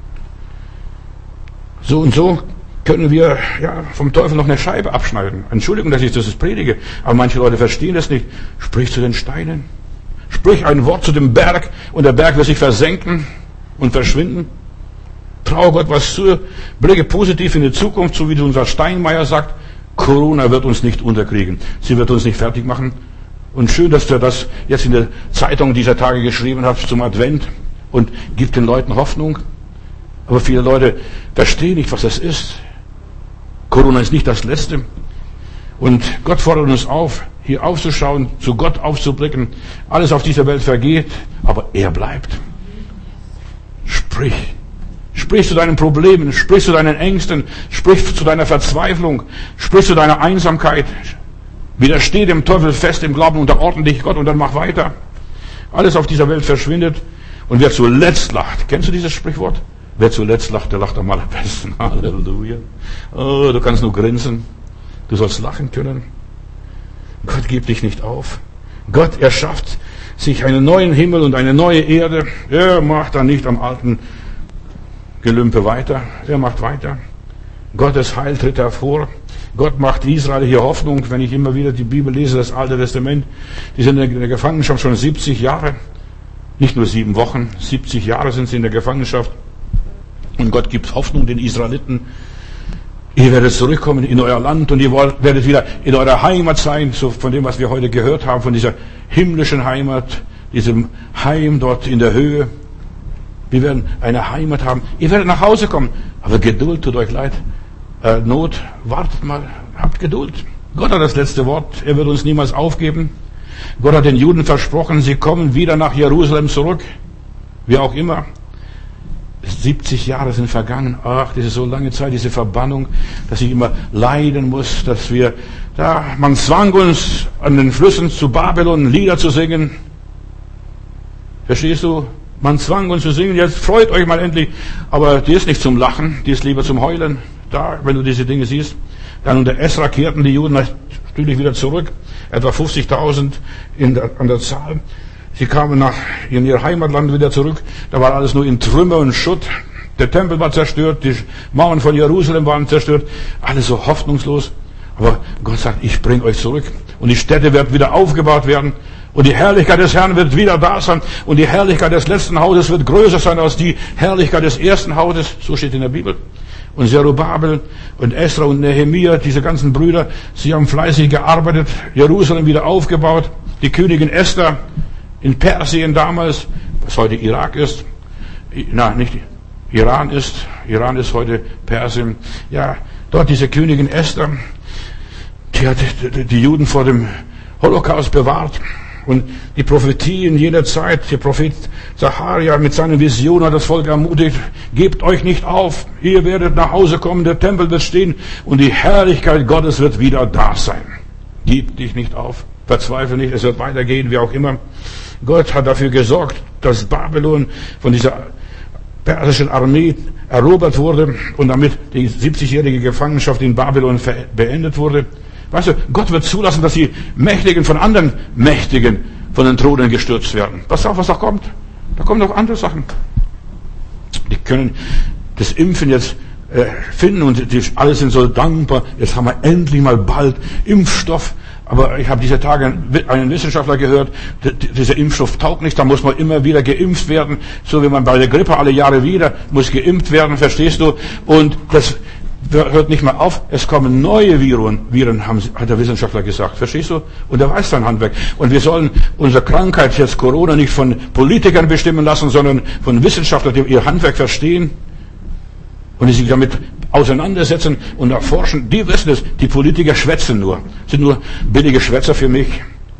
[SPEAKER 1] So und so können wir ja vom Teufel noch eine Scheibe abschneiden. Entschuldigung, dass ich das predige, aber manche Leute verstehen das nicht. Sprich zu den Steinen. Sprich ein Wort zu dem Berg und der Berg wird sich versenken und verschwinden. Traue Gott was zu. Blicke positiv in die Zukunft, so wie unser Steinmeier sagt. Corona wird uns nicht unterkriegen. Sie wird uns nicht fertig machen. Und schön, dass du das jetzt in der Zeitung dieser Tage geschrieben hast zum Advent und gibt den Leuten Hoffnung. Aber viele Leute verstehen nicht, was das ist. Corona ist nicht das Letzte. Und Gott fordert uns auf, hier aufzuschauen, zu Gott aufzublicken. Alles auf dieser Welt vergeht, aber er bleibt. Sprich. Sprich zu deinen Problemen, sprich zu deinen Ängsten, sprich zu deiner Verzweiflung, sprich zu deiner Einsamkeit. Widersteh dem Teufel fest im Glauben, unterordne dich Gott und dann mach weiter. Alles auf dieser Welt verschwindet und wer zuletzt lacht. Kennst du dieses Sprichwort? Wer zuletzt lacht, der lacht am allerbesten. Halleluja. Oh, du kannst nur grinsen. Du sollst lachen können. Gott gibt dich nicht auf. Gott erschafft sich einen neuen Himmel und eine neue Erde. Er macht dann nicht am alten Gelümpe weiter. Er macht weiter. Gottes Heil tritt hervor. Gott macht Israel hier Hoffnung, wenn ich immer wieder die Bibel lese, das Alte Testament. Die sind in der Gefangenschaft schon siebzig Jahre. Nicht nur sieben Wochen, siebzig Jahre sind sie in der Gefangenschaft. Und Gott gibt Hoffnung den Israeliten. Ihr werdet zurückkommen in euer Land und ihr werdet wieder in eurer Heimat sein, so von dem, was wir heute gehört haben, von dieser himmlischen Heimat, diesem Heim dort in der Höhe. Wir werden eine Heimat haben. Ihr werdet nach Hause kommen. Aber Geduld tut euch leid. Äh, Not, wartet mal, habt Geduld. Gott hat das letzte Wort. Er wird uns niemals aufgeben. Gott hat den Juden versprochen, sie kommen wieder nach Jerusalem zurück. Wie auch immer. siebzig Jahre sind vergangen. Ach, das ist so lange Zeit, diese Verbannung, dass ich immer leiden muss, dass wir, da, man zwang uns an den Flüssen zu Babylon Lieder zu singen. Verstehst du? Man zwang uns zu singen, jetzt freut euch mal endlich. Aber die ist nicht zum Lachen, die ist lieber zum Heulen. Da, wenn du diese Dinge siehst. Dann unter Esra kehrten die Juden natürlich wieder zurück. Etwa fünfzigtausend in der, an der Zahl. Sie kamen nach, in ihr Heimatland wieder zurück. Da war alles nur in Trümmer und Schutt. Der Tempel war zerstört, die Mauern von Jerusalem waren zerstört. Alles so hoffnungslos. Aber Gott sagt, ich bringe euch zurück. Und die Städte wird wieder aufgebaut werden. Und die Herrlichkeit des Herrn wird wieder da sein. Und die Herrlichkeit des letzten Hauses wird größer sein als die Herrlichkeit des ersten Hauses. So steht in der Bibel. Und Zerubabel und Esra und Nehemia, diese ganzen Brüder, sie haben fleißig gearbeitet, Jerusalem wieder aufgebaut. Die Königin Esther in Persien damals, was heute Irak ist, na, nicht Iran ist, Iran ist heute Persien. Ja, dort diese Königin Esther, die hat die Juden vor dem Holocaust bewahrt. Und die Prophetie in jener Zeit, der Prophet Zacharia mit seinen Visionen hat das Volk ermutigt, gebt euch nicht auf, ihr werdet nach Hause kommen, der Tempel wird stehen und die Herrlichkeit Gottes wird wieder da sein. Gib dich nicht auf, verzweifle nicht, es wird weitergehen, wie auch immer. Gott hat dafür gesorgt, dass Babylon von dieser persischen Armee erobert wurde und damit die siebzigjährige Gefangenschaft in Babylon beendet wurde. Weißt du, Gott wird zulassen, dass die Mächtigen von anderen Mächtigen von den Thronen gestürzt werden. Pass auf, was da kommt. Da kommen noch andere Sachen. Die können das Impfen jetzt äh, finden und die, alle sind so dankbar. Jetzt haben wir endlich mal bald Impfstoff. Aber ich habe diese Tage einen Wissenschaftler gehört, dieser Impfstoff taugt nicht, da muss man immer wieder geimpft werden. So wie man bei der Grippe alle Jahre wieder muss geimpft werden, verstehst du? Und das hört nicht mehr auf, es kommen neue Viren, Viren haben, hat der Wissenschaftler gesagt, verstehst du? Und er weiß sein Handwerk. Und wir sollen unsere Krankheit, jetzt Corona, nicht von Politikern bestimmen lassen, sondern von Wissenschaftlern, die ihr Handwerk verstehen und die sich damit auseinandersetzen und erforschen. Die wissen es, die Politiker schwätzen nur, sind nur billige Schwätzer für mich.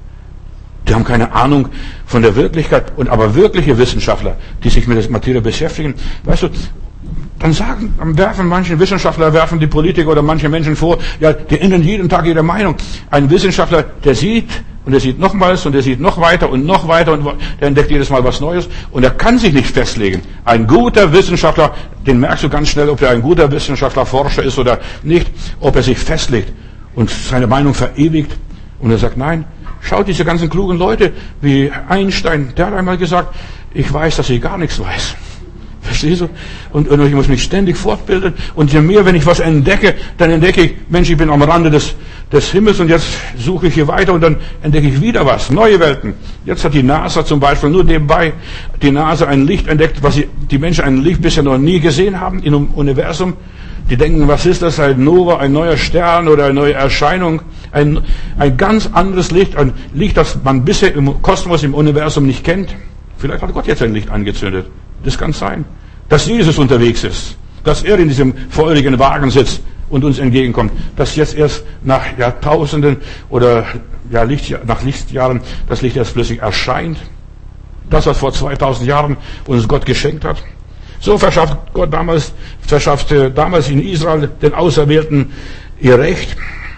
[SPEAKER 1] Die haben keine Ahnung von der Wirklichkeit. Und aber wirkliche Wissenschaftler, die sich mit der Materie beschäftigen, weißt du, dann sagen, dann werfen manche Wissenschaftler, werfen die Politiker oder manche Menschen vor, ja, die ändern jeden Tag ihre Meinung. Ein Wissenschaftler, der sieht, und der sieht nochmals, und der sieht noch weiter und noch weiter, und der entdeckt jedes Mal was Neues, und er kann sich nicht festlegen. Ein guter Wissenschaftler, den merkst du ganz schnell, ob er ein guter Wissenschaftler, Forscher ist oder nicht, ob er sich festlegt und seine Meinung verewigt, und er sagt, nein, schaut diese ganzen klugen Leute, wie Einstein, der hat einmal gesagt, ich weiß, dass ich gar nichts weiß. Verstehst du? Und, und ich muss mich ständig fortbilden. Und je mehr, wenn ich was entdecke, dann entdecke ich, Mensch, ich bin am Rande des, des Himmels und jetzt suche ich hier weiter und dann entdecke ich wieder was. Neue Welten. Jetzt hat die NASA zum Beispiel nur nebenbei die NASA ein Licht entdeckt, was sie, die Menschen ein Licht bisher noch nie gesehen haben im Universum. Die denken, was ist das? Ein Nova, ein neuer Stern oder eine neue Erscheinung. Ein, ein ganz anderes Licht. Ein Licht, das man bisher im Kosmos, im Universum nicht kennt. Vielleicht hat Gott jetzt ein Licht angezündet. Das kann sein, dass Jesus unterwegs ist, dass er in diesem feurigen Wagen sitzt und uns entgegenkommt, dass jetzt erst nach Jahrtausenden oder ja, Licht, nach Lichtjahren das Licht erst flüssig erscheint. Das, was vor zweitausend Jahren uns Gott geschenkt hat. So verschafft Gott damals, verschaffte damals in Israel den Auserwählten ihr Recht,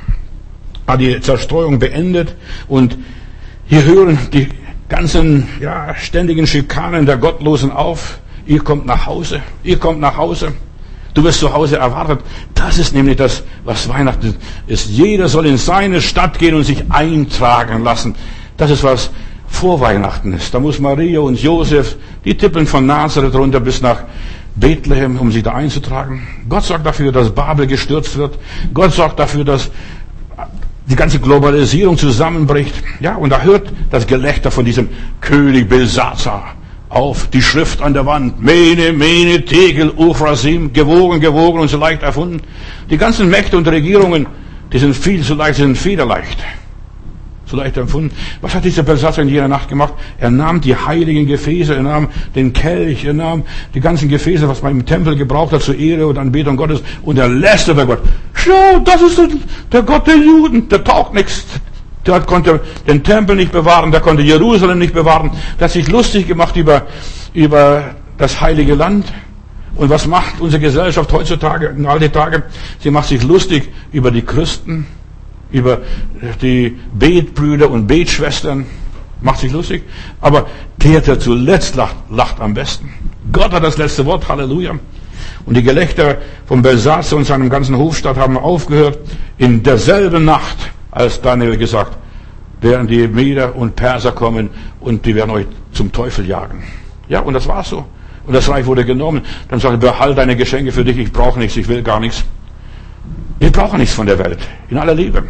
[SPEAKER 1] hat die Zerstreuung beendet und hier hören die ganzen, ja, ständigen Schikanen der Gottlosen auf. Ihr kommt nach Hause. Ihr kommt nach Hause. Du wirst zu Hause erwartet. Das ist nämlich das, was Weihnachten ist. Jeder soll in seine Stadt gehen und sich eintragen lassen. Das ist, was vor Weihnachten ist. Da muss Maria und Josef, die tippeln von Nazareth runter bis nach Bethlehem, um sich da einzutragen. Gott sorgt dafür, dass Babel gestürzt wird. Gott sorgt dafür, dass die ganze Globalisierung zusammenbricht. Ja, und da hört das Gelächter von diesem König Belsazar auf. Die Schrift an der Wand. Mene, Mene, Tegel, Uphrasim, gewogen, gewogen und so leicht erfunden. Die ganzen Mächte und Regierungen, die sind viel zu leicht, die sind federleicht. So leicht empfunden. Was hat dieser Belsazar in jener Nacht gemacht? Er nahm die heiligen Gefäße, er nahm den Kelch, er nahm die ganzen Gefäße, was man im Tempel gebraucht hat zur Ehre und Anbetung Gottes, und er lästerte Gott. Schau, das ist der Gott der Juden, der taugt nichts. Der konnte den Tempel nicht bewahren, der konnte Jerusalem nicht bewahren. Der hat sich lustig gemacht über, über das heilige Land. Und was macht unsere Gesellschaft heutzutage, in all die Tage? Sie macht sich lustig über die Christen, über die Betbrüder und Betschwestern, macht sich lustig, aber der, der zuletzt lacht, lacht am besten. Gott hat das letzte Wort, Halleluja. Und die Gelächter von Belsazar und seinem ganzen Hofstaat haben aufgehört in derselben Nacht, als Daniel gesagt, werden die Meder und Perser kommen und die werden euch zum Teufel jagen. Ja, und das war so. Und das Reich wurde genommen. Dann sagte er, behalte deine Geschenke für dich, ich brauche nichts, ich will gar nichts. Wir brauchen nichts von der Welt, in aller Liebe.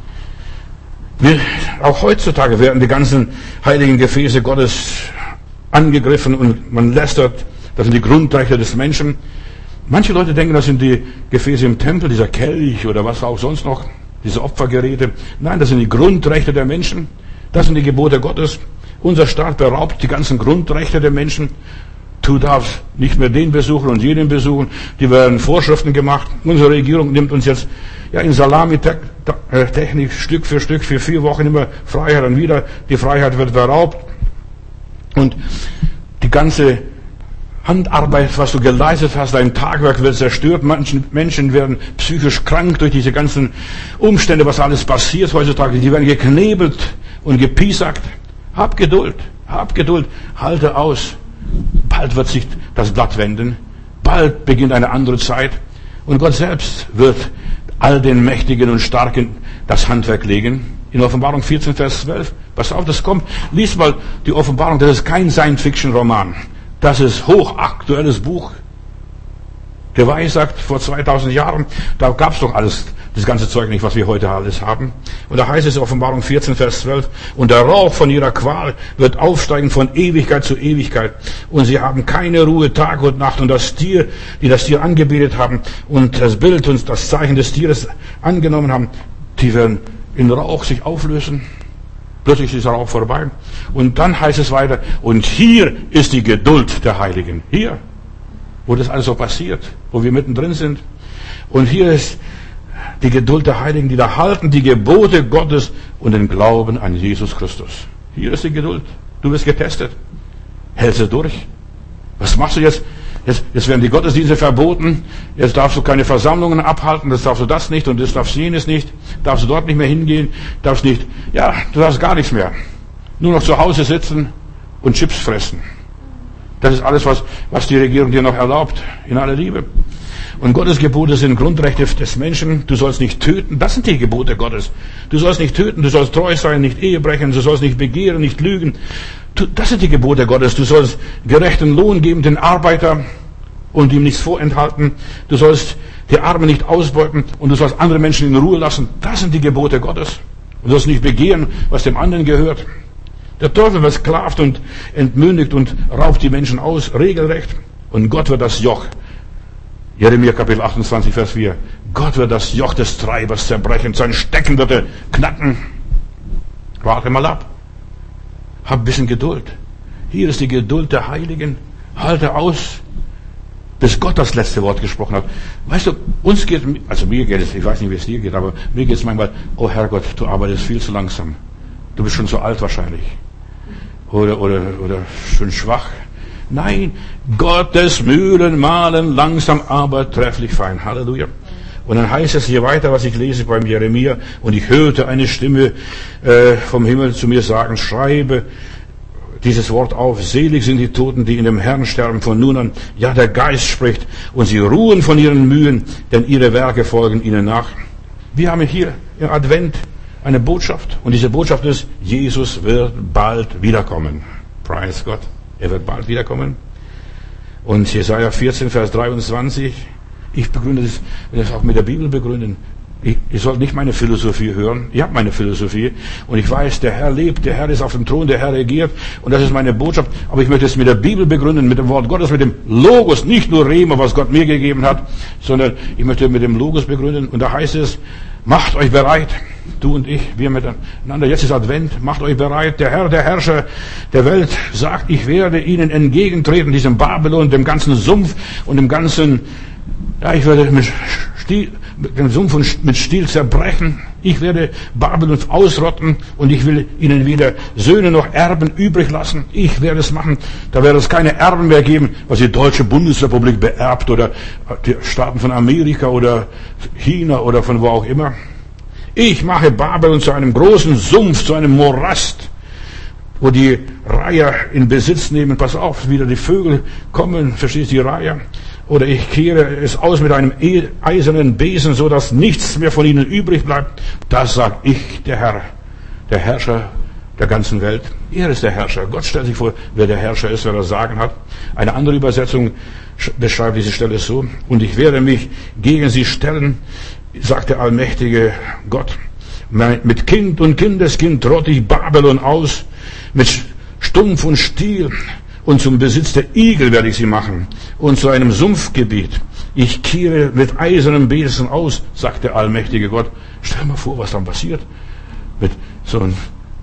[SPEAKER 1] Wir, auch heutzutage werden die ganzen heiligen Gefäße Gottes angegriffen und man lästert, das sind die Grundrechte des Menschen. Manche Leute denken, das sind die Gefäße im Tempel, dieser Kelch oder was auch sonst noch, diese Opfergeräte. Nein, das sind die Grundrechte der Menschen, das sind die Gebote Gottes. Unser Staat beraubt die ganzen Grundrechte der Menschen. Du darfst nicht mehr den besuchen und jenen besuchen. Die werden Vorschriften gemacht. Unsere Regierung nimmt uns jetzt ja in Salami-Technik Stück für Stück für vier Wochen immer Freiheit und wieder. Die Freiheit wird beraubt. Und die ganze Handarbeit, was du geleistet hast, dein Tagwerk wird zerstört. Manche Menschen werden psychisch krank durch diese ganzen Umstände, was alles passiert heutzutage. Die werden geknebelt und gepiesackt. Hab Geduld, hab Geduld, halte aus. Bald wird sich das Blatt wenden. Bald beginnt eine andere Zeit. Und Gott selbst wird all den Mächtigen und Starken das Handwerk legen. In Offenbarung vierzehn, Vers zwölf. Pass auf, das kommt. Lies mal die Offenbarung. Das ist kein Science-Fiction-Roman. Das ist hochaktuelles Buch. Der Weissagt vor zweitausend Jahren, da gab es doch alles, das ganze Zeug nicht, was wir heute alles haben. Und da heißt es in Offenbarung vierzehn, Vers zwölf, und der Rauch von ihrer Qual wird aufsteigen von Ewigkeit zu Ewigkeit. Und sie haben keine Ruhe Tag und Nacht. Und das Tier, die das Tier angebetet haben und das Bild und das Zeichen des Tieres angenommen haben, die werden in Rauch sich auflösen. Plötzlich ist der Rauch vorbei. Und dann heißt es weiter, und hier ist die Geduld der Heiligen. Hier, wo das alles so passiert, wo wir mittendrin sind. Und hier ist die Geduld der Heiligen, die da halten die Gebote Gottes und den Glauben an Jesus Christus. Hier ist die Geduld. Du wirst getestet. Hältst du durch? Was machst du jetzt? Jetzt, jetzt werden die Gottesdienste verboten. Jetzt darfst du keine Versammlungen abhalten. Das darfst du das nicht und das darfst du jenes nicht. Darfst du dort nicht mehr hingehen. Darfst nicht, ja, du darfst gar nichts mehr. Nur noch zu Hause sitzen und Chips fressen. Das ist alles, was, was die Regierung dir noch erlaubt. In aller Liebe. Und Gottes Gebote sind Grundrechte des Menschen. Du sollst nicht töten. Das sind die Gebote Gottes. Du sollst nicht töten. Du sollst treu sein, nicht Ehe brechen. Du sollst nicht begehren, nicht lügen. Das sind die Gebote Gottes. Du sollst gerechten Lohn geben den Arbeiter und ihm nichts vorenthalten. Du sollst die Armen nicht ausbeuten und du sollst andere Menschen in Ruhe lassen. Das sind die Gebote Gottes. Du sollst nicht begehren, was dem anderen gehört. Der Teufel versklavt und entmündigt und raubt die Menschen aus, regelrecht. Und Gott wird das Joch, Jeremia Kapitel achtundzwanzig, Vers vier, Gott wird das Joch des Treibers zerbrechen, sein Stecken wird er knacken. Warte mal ab. Hab ein bisschen Geduld. Hier ist die Geduld der Heiligen. Halte aus, bis Gott das letzte Wort gesprochen hat. Weißt du, uns geht, also mir geht es, ich weiß nicht, wie es dir geht, aber mir geht es manchmal, oh Herrgott, du arbeitest viel zu langsam. Du bist schon zu alt wahrscheinlich. Oder, oder, oder schon schwach. Nein, Gottes Mühlen mahlen langsam, aber trefflich fein. Halleluja. Und dann heißt es hier weiter, was ich lese beim Jeremia, und ich hörte eine Stimme äh, vom Himmel zu mir sagen, schreibe dieses Wort auf, selig sind die Toten, die in dem Herrn sterben von nun an. Ja, der Geist spricht, und sie ruhen von ihren Mühen, denn ihre Werke folgen ihnen nach. Wir haben hier im Advent eine Botschaft, und diese Botschaft ist, Jesus wird bald wiederkommen. Preis Gott, er wird bald wiederkommen. Und Jesaja vierzehn, Vers dreiundzwanzig, ich begründe das, das auch mit der Bibel begründen. Ich, ihr sollt nicht meine Philosophie hören. Ich habe meine Philosophie. Und ich weiß, der Herr lebt, der Herr ist auf dem Thron, der Herr regiert. Und das ist meine Botschaft. Aber ich möchte es mit der Bibel begründen, mit dem Wort Gottes, mit dem Logos. Nicht nur Rema, was Gott mir gegeben hat, sondern ich möchte mit dem Logos begründen. Und da heißt es, macht euch bereit. Du und ich, wir miteinander. Jetzt ist Advent. Macht euch bereit. Der Herr, der Herrscher der Welt sagt, ich werde ihnen entgegentreten, diesem Babylon, dem ganzen Sumpf und dem ganzen, ja, ich werde mit Stiel, den Sumpf und mit Stiel zerbrechen. Ich werde Babylon ausrotten und ich will ihnen weder Söhne noch Erben übrig lassen. Ich werde es machen. Da wird es keine Erben mehr geben, was die Deutsche Bundesrepublik beerbt oder die Staaten von Amerika oder China oder von wo auch immer. Ich mache Babylon zu einem großen Sumpf, zu einem Morast, wo die Reiher in Besitz nehmen. Pass auf, wieder die Vögel kommen, verstehst du, die Reiher? Oder ich kehre es aus mit einem eisernen Besen, so dass nichts mehr von ihnen übrig bleibt. Das sagt ich, der Herr, der Herrscher der ganzen Welt. Er ist der Herrscher. Gott stellt sich vor, wer der Herrscher ist, wer das Sagen hat. Eine andere Übersetzung beschreibt diese Stelle so. Und ich werde mich gegen sie stellen, sagt der allmächtige Gott. Mit Kind und Kindeskind rotte ich Babylon aus, mit Stumpf und Stiel. Und zum Besitz der Igel werde ich sie machen. Und zu einem Sumpfgebiet. Ich kehre mit eisernem Besen aus, sagt der allmächtige Gott. Stell dir mal vor, was dann passiert. Mit so einem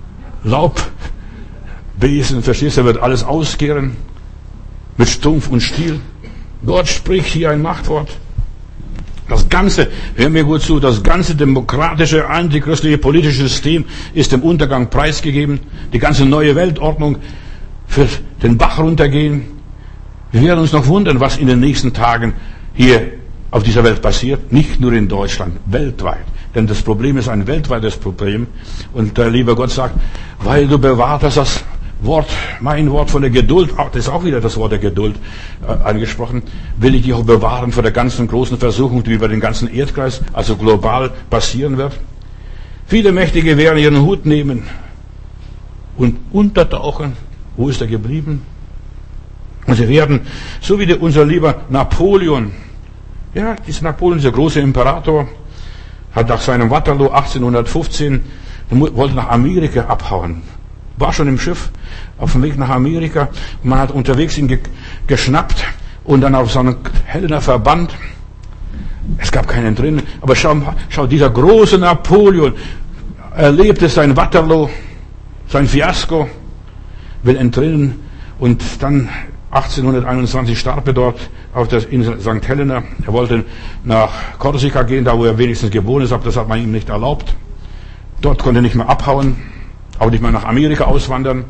[SPEAKER 1] Laubbesen, verstehst du, da wird alles auskehren. Mit Stumpf und Stiel. Gott spricht hier ein Machtwort. Das ganze, hör mir gut zu, das ganze demokratische, antichristliche politische System ist dem Untergang preisgegeben. Die ganze neue Weltordnung wird den Bach runtergehen. Wir werden uns noch wundern, was in den nächsten Tagen hier auf dieser Welt passiert. Nicht nur in Deutschland, weltweit. Denn das Problem ist ein weltweites Problem. Und der liebe Gott sagt, weil du bewahrt hast das Wort, mein Wort von der Geduld, das ist auch wieder das Wort der Geduld äh, angesprochen, will ich dich auch bewahren vor der ganzen großen Versuchung, die über den ganzen Erdkreis, also global, passieren wird. Viele Mächtige werden ihren Hut nehmen und untertauchen. Wo ist er geblieben? Und sie werden, so wie der, unser lieber Napoleon, ja, dieser Napoleon, dieser große Imperator, hat nach seinem Waterloo achtzehnhundertfünfzehn, wollte nach Amerika abhauen. War schon im Schiff, auf dem Weg nach Amerika. Und man hat unterwegs ihn ge geschnappt und dann auf seinen Helena verbannt. Es gab keinen drin. Aber schau, schau, dieser große Napoleon erlebte sein Waterloo, sein Fiasko, will entrinnen und dann achtzehnhunderteinundzwanzig starb er dort auf der Insel Sankt Helena. Er wollte nach Korsika gehen, da wo er wenigstens gewohnt ist, aber das hat man ihm nicht erlaubt. Dort konnte er nicht mehr abhauen, auch nicht mehr nach Amerika auswandern.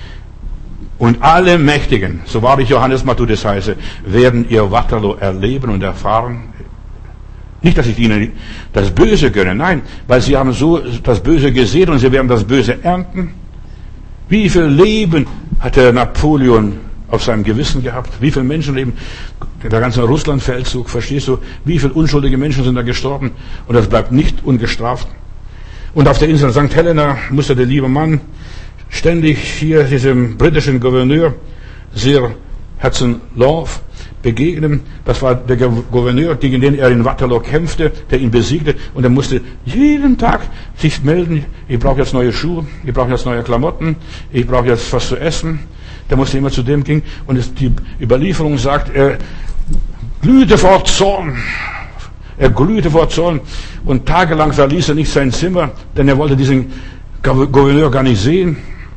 [SPEAKER 1] Und alle Mächtigen, so wahr ich Johannes Matthäus heiße, werden ihr Waterloo erleben und erfahren. Nicht, dass ich ihnen das Böse gönne, nein, weil sie haben so das Böse gesehen und sie werden das Böse ernten. Wie viel Leben hat der Napoleon auf seinem Gewissen gehabt? Wie viele Menschenleben? Der ganze Russlandfeldzug, verstehst du? Wie viele unschuldige Menschen sind da gestorben? Und das bleibt nicht ungestraft. Und auf der Insel Sankt Helena musste der liebe Mann ständig hier diesem britischen Gouverneur, Sir Hudson Love, begegnen. Das war der Gouverneur, gegen den er in Waterloo kämpfte, der ihn besiegte. Und er musste jeden Tag sich melden, ich brauche jetzt neue Schuhe, ich brauche jetzt neue Klamotten, ich brauche jetzt was zu essen. Der musste immer zu dem gehen. Und es, die Überlieferung sagt, er glühte vor Zorn. Er glühte vor Zorn. Und tagelang verließ er nicht sein Zimmer, denn er wollte diesen Gouverneur gar nicht sehen.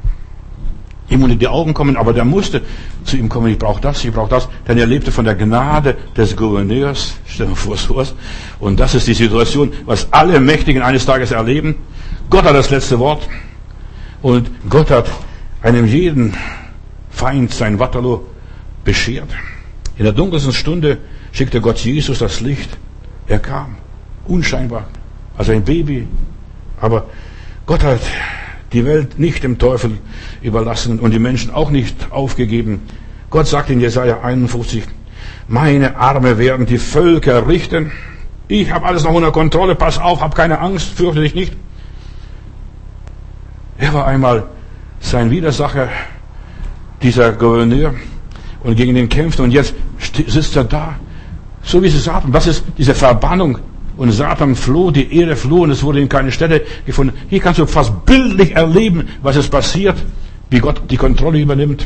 [SPEAKER 1] Ihm unter die Augen kommen, aber der musste zu ihm kommen, ich brauche das, ich brauche das, denn er lebte von der Gnade des Gouverneurs. Stell dir vor, sowas. Und das ist die Situation, was alle Mächtigen eines Tages erleben. Gott hat das letzte Wort und Gott hat einem jeden Feind sein Waterloo beschert. In der dunkelsten Stunde schickte Gott Jesus das Licht. Er kam, unscheinbar, als ein Baby, aber Gott hat die Welt nicht dem Teufel überlassen und die Menschen auch nicht aufgegeben. Gott sagt in Jesaja einundfünfzig, meine Arme werden die Völker richten. Ich habe alles noch unter Kontrolle, pass auf, hab keine Angst, fürchte dich nicht. Er war einmal sein Widersacher, dieser Gouverneur. und gegen den kämpfte und jetzt sitzt er da. So wie es Satan. Das ist diese Verbannung. Und Satan floh, die Erde floh und es wurde in keine Stelle gefunden. Hier kannst du fast bildlich erleben, was es passiert, wie Gott die Kontrolle übernimmt.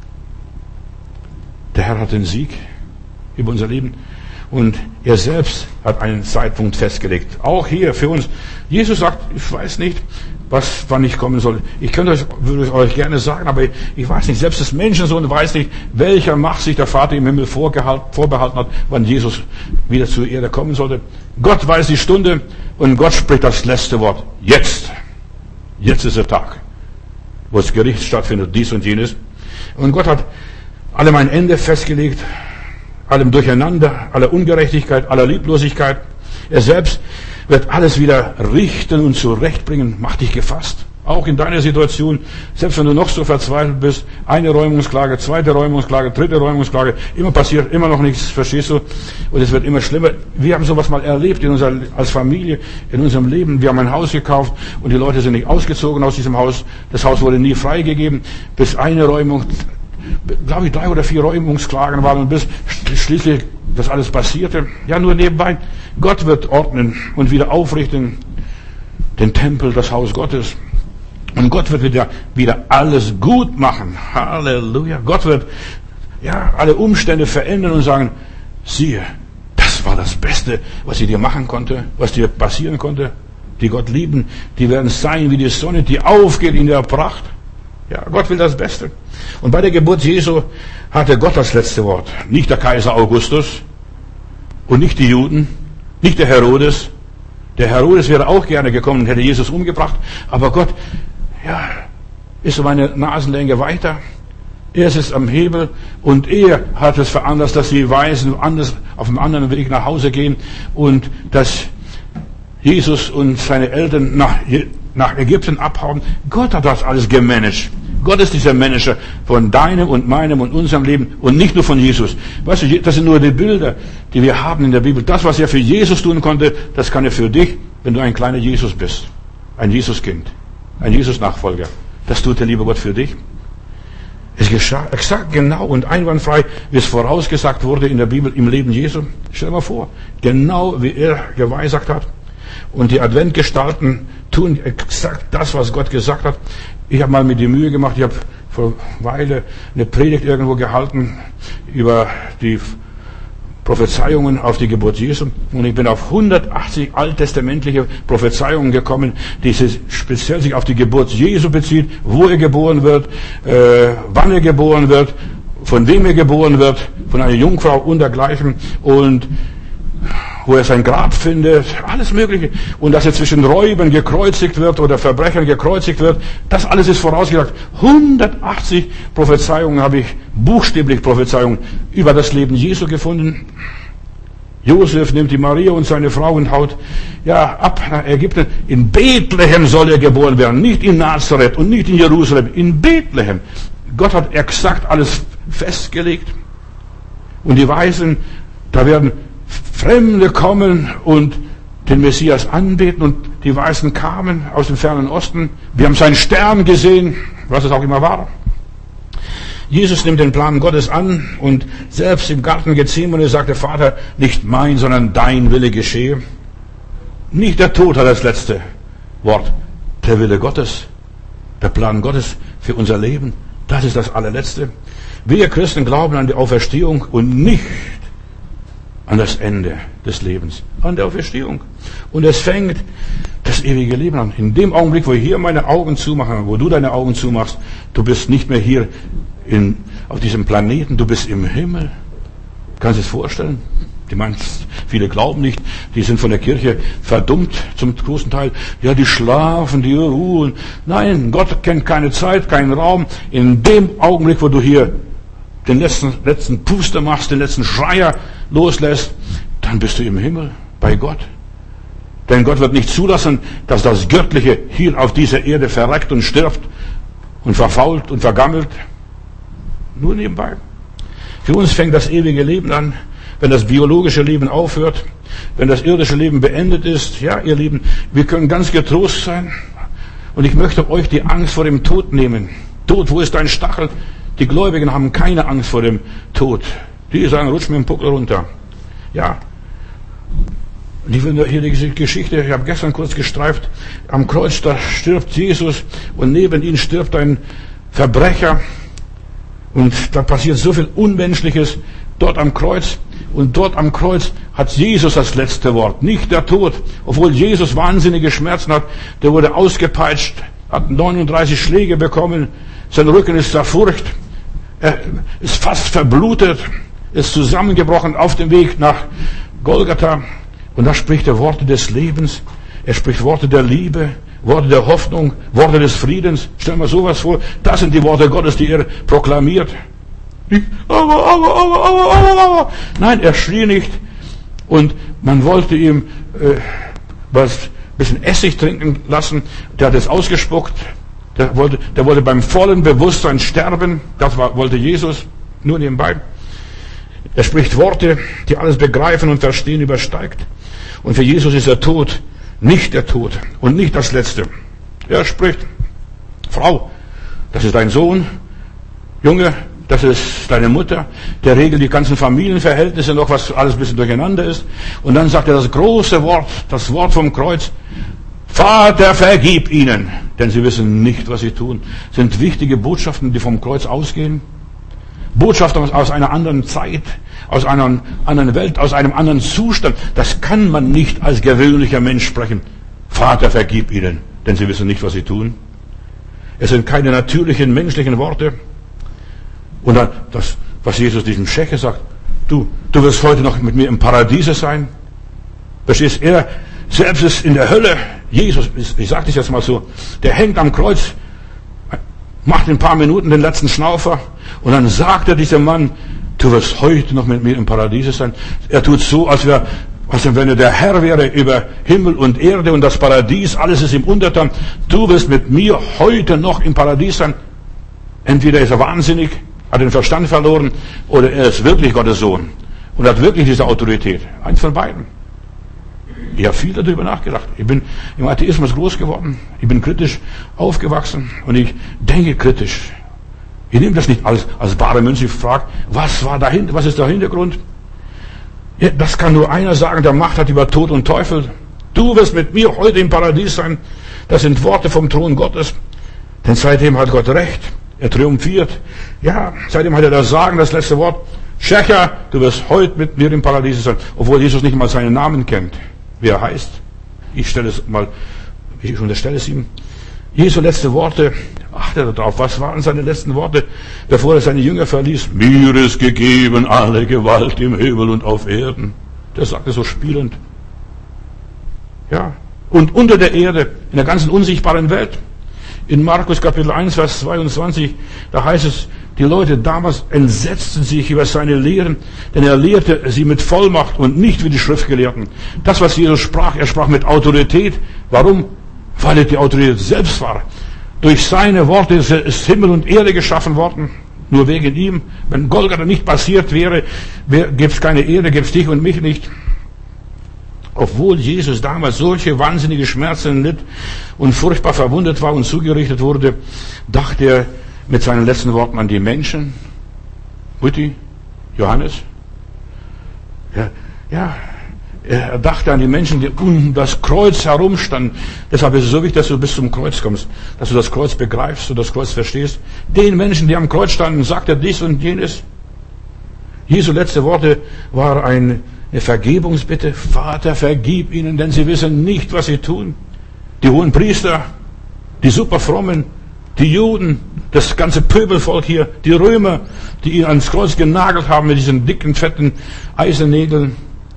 [SPEAKER 1] Der Herr hat den Sieg über unser Leben und er selbst hat einen Zeitpunkt festgelegt. Auch hier für uns. Jesus sagt, ich weiß nicht, was, wann ich kommen soll. Ich könnte euch, würde es euch gerne sagen, aber ich weiß nicht. Selbst das Menschensohn weiß nicht, welcher Macht sich der Vater im Himmel vorbehalten hat, wann Jesus wieder zur Erde kommen sollte. Gott weiß die Stunde und Gott spricht das letzte Wort. Jetzt. Jetzt ist der Tag, wo das Gericht stattfindet, dies und jenes. Und Gott hat allem ein Ende festgelegt, allem Durcheinander, aller Ungerechtigkeit, aller Lieblosigkeit. Er selbst wird alles wieder richten und zurechtbringen. Mach dich gefasst. Auch in deiner Situation, selbst wenn du noch so verzweifelt bist, eine Räumungsklage, zweite Räumungsklage, dritte Räumungsklage, immer passiert, immer noch nichts, verstehst du? Und es wird immer schlimmer. Wir haben sowas mal erlebt in unserer, als Familie, in unserem Leben. Wir haben ein Haus gekauft und die Leute sind nicht ausgezogen aus diesem Haus. Das Haus wurde nie freigegeben, bis eine Räumung, glaube ich, drei oder vier Räumungsklagen waren und bis schließlich das alles passierte. Ja, nur nebenbei. Gott wird ordnen und wieder aufrichten den Tempel, das Haus Gottes. Und Gott wird wieder, wieder alles gut machen. Halleluja. Gott wird, ja, alle Umstände verändern und sagen, siehe, das war das Beste, was ich dir machen konnte, was dir passieren konnte. Die Gott lieben, die werden sein wie die Sonne, die aufgeht in der Pracht. Ja, Gott will das Beste. Und bei der Geburt Jesu hatte Gott das letzte Wort. Nicht der Kaiser Augustus und nicht die Juden, nicht der Herodes. Der Herodes wäre auch gerne gekommen und hätte Jesus umgebracht. Aber Gott, ja, ist um eine Nasenlänge weiter. Er ist am Hebel und er hat es veranlasst, dass die Weisen anders, auf einem anderen Weg nach Hause gehen und dass Jesus und seine Eltern nach, nach Ägypten abhauen. Gott hat das alles gemanagt. Gott ist dieser Manager von deinem und meinem und unserem Leben und nicht nur von Jesus. Weißt du, das sind nur die Bilder, die wir haben in der Bibel. Das, was er für Jesus tun konnte, das kann er für dich, wenn du ein kleiner Jesus bist. Ein Jesuskind. Ein Jesus-Nachfolger. Das tut der liebe Gott für dich. Es geschah exakt genau und einwandfrei, wie es vorausgesagt wurde in der Bibel im Leben Jesu. Stell dir mal vor, genau wie er geweissagt hat. Und die Adventgestalten tun exakt das, was Gott gesagt hat. Ich habe mal mir die Mühe gemacht, ich habe vor einer Weile eine Predigt irgendwo gehalten über die Prophezeiungen auf die Geburt Jesu. Und ich bin auf hundertachtzig alttestamentliche Prophezeiungen gekommen, die sich speziell sich auf die Geburt Jesu bezieht, wo er geboren wird, äh, wann er geboren wird, von wem er geboren wird, von einer Jungfrau und dergleichen. Und wo er sein Grab findet, alles Mögliche. Und dass er zwischen Räubern gekreuzigt wird oder Verbrechern gekreuzigt wird, das alles ist vorausgesagt. hundertachtzig Prophezeiungen habe ich, buchstäblich Prophezeiungen, über das Leben Jesu gefunden. Josef nimmt die Maria und seine Frau und haut, ja, ab nach Ägypten. In Bethlehem soll er geboren werden, nicht in Nazareth und nicht in Jerusalem, in Bethlehem. Gott hat exakt alles festgelegt. Und die Weisen, da werden Fremde kommen und den Messias anbeten und die Weißen kamen aus dem fernen Osten. Wir haben seinen Stern gesehen, was es auch immer war. Jesus nimmt den Plan Gottes an und selbst im Garten Gethsemane sagt der Vater, nicht mein, sondern dein Wille geschehe. Nicht der Tod hat das letzte Wort, der Wille Gottes, der Plan Gottes für unser Leben, das ist das allerletzte. Wir Christen glauben an die Auferstehung und nicht an das Ende des Lebens, an der Auferstehung. Und es fängt das ewige Leben an. In dem Augenblick, wo ich hier meine Augen zumache, wo du deine Augen zumachst, du bist nicht mehr hier in, auf diesem Planeten, du bist im Himmel. Kannst du es vorstellen? Die meinen, viele glauben nicht, die sind von der Kirche verdummt zum großen Teil. Ja, die schlafen, die ruhen. Nein, Gott kennt keine Zeit, keinen Raum. In dem Augenblick, wo du hier den letzten, letzten Puster machst, den letzten Schreier loslässt, dann bist du im Himmel bei Gott. Denn Gott wird nicht zulassen, dass das Göttliche hier auf dieser Erde verreckt und stirbt und verfault und vergammelt. Nur nebenbei. Für uns fängt das ewige Leben an, wenn das biologische Leben aufhört, wenn das irdische Leben beendet ist. Ja, ihr Lieben, wir können ganz getrost sein. Und ich möchte euch die Angst vor dem Tod nehmen. Tod, wo ist dein Stachel? Die Gläubigen haben keine Angst vor dem Tod. Die sagen, rutsch mir den Puckel runter. Ja. Und ich will hier die Geschichte, ich habe gestern kurz gestreift, am Kreuz, da stirbt Jesus und neben ihm stirbt ein Verbrecher. Und da passiert so viel Unmenschliches dort am Kreuz. Und dort am Kreuz hat Jesus das letzte Wort, nicht der Tod. Obwohl Jesus wahnsinnige Schmerzen hat, der wurde ausgepeitscht, hat neununddreißig Schläge bekommen, sein Rücken ist zerfurcht, er ist fast verblutet, ist zusammengebrochen auf dem Weg nach Golgatha. Und da spricht er Worte des Lebens, er spricht Worte der Liebe, Worte der Hoffnung, Worte des Friedens. Stell dir sowas vor, das sind die Worte Gottes, die er proklamiert. Nicht, aber, aber, aber, aber, aber, aber. Nein, er schrie nicht. Und man wollte ihm äh, was, bisschen Essig trinken lassen. Der hat es ausgespuckt. Der wollte, der wollte beim vollen Bewusstsein sterben. Das war, wollte Jesus. Nur nebenbei. Er spricht Worte, die alles begreifen und verstehen übersteigt. Und für Jesus ist der Tod nicht der Tod und nicht das Letzte. Er spricht, Frau, das ist dein Sohn. Junge, das ist deine Mutter. Der regelt die ganzen Familienverhältnisse noch, was alles ein bisschen durcheinander ist. Und dann sagt er das große Wort, das Wort vom Kreuz. Vater, vergib ihnen, denn sie wissen nicht, was sie tun. Das sind wichtige Botschaften, die vom Kreuz ausgehen. Botschaften aus einer anderen Zeit, aus einer anderen Welt, aus einem anderen Zustand. Das kann man nicht als gewöhnlicher Mensch sprechen. Vater, vergib ihnen, denn sie wissen nicht, was sie tun. Es sind keine natürlichen, menschlichen Worte. Und dann das, was Jesus diesem Scheche sagt, du, du wirst heute noch mit mir im Paradiese sein. Verstehst, er selbst ist in der Hölle. Jesus, ich sage das jetzt mal so, der hängt am Kreuz, macht in ein paar Minuten den letzten Schnaufer und dann sagt er diesem Mann, du wirst heute noch mit mir im Paradiese sein. Er tut so, als wäre, als wenn er der Herr wäre über Himmel und Erde und das Paradies, alles ist ihm untertan. Du wirst mit mir heute noch im Paradies sein. Entweder ist er wahnsinnig, hat den Verstand verloren, oder er ist wirklich Gottes Sohn und hat wirklich diese Autorität. Eins von beiden. Ich habe viel darüber nachgedacht. Ich bin im Atheismus groß geworden. Ich bin kritisch aufgewachsen und ich denke kritisch. Ich nehme das nicht als, als bare Münze. Ich frage, was war dahinter? Was ist der Hintergrund? Ja, das kann nur einer sagen, der Macht hat über Tod und Teufel. Du wirst mit mir heute im Paradies sein. Das sind Worte vom Thron Gottes. Denn seitdem hat Gott recht. Er triumphiert. Ja, seitdem hat er das Sagen, das letzte Wort. Schächer, du wirst heute mit mir im Paradies sein. Obwohl Jesus nicht mal seinen Namen kennt. Wie er heißt. Ich stelle es mal, ich unterstelle es ihm. Jesu letzte Worte, achte darauf, was waren seine letzten Worte, bevor er seine Jünger verließ? Mir ist gegeben alle Gewalt im Himmel und auf Erden. Der sagte so spielend. Ja. Und unter der Erde, in der ganzen unsichtbaren Welt. In Markus Kapitel eins, Vers zweiundzwanzig, da heißt es, die Leute damals entsetzten sich über seine Lehren, denn er lehrte sie mit Vollmacht und nicht wie die Schriftgelehrten. Das, was Jesus sprach, er sprach mit Autorität. Warum? Weil er die Autorität selbst war. Durch seine Worte ist Himmel und Erde geschaffen worden. Nur wegen ihm. Wenn Golgatha nicht passiert wäre, gäbe es keine Erde, gäbe es dich und mich nicht. Obwohl Jesus damals solche wahnsinnige Schmerzen litt und furchtbar verwundet war und zugerichtet wurde, dachte er mit seinen letzten Worten an die Menschen. Mutti, Johannes. Ja, ja, er dachte an die Menschen, die um das Kreuz herumstanden. Deshalb ist es so wichtig, dass du bis zum Kreuz kommst, dass du das Kreuz begreifst und das Kreuz verstehst. Den Menschen, die am Kreuz standen, sagt er dies und jenes. Jesu letzte Worte war ein eine Vergebungsbitte. Vater, vergib ihnen, denn sie wissen nicht, was sie tun. Die hohen Priester, die superfrommen, die Juden, das ganze Pöbelvolk hier, die Römer, die ihn ans Kreuz genagelt haben mit diesen dicken, fetten Eisennägeln.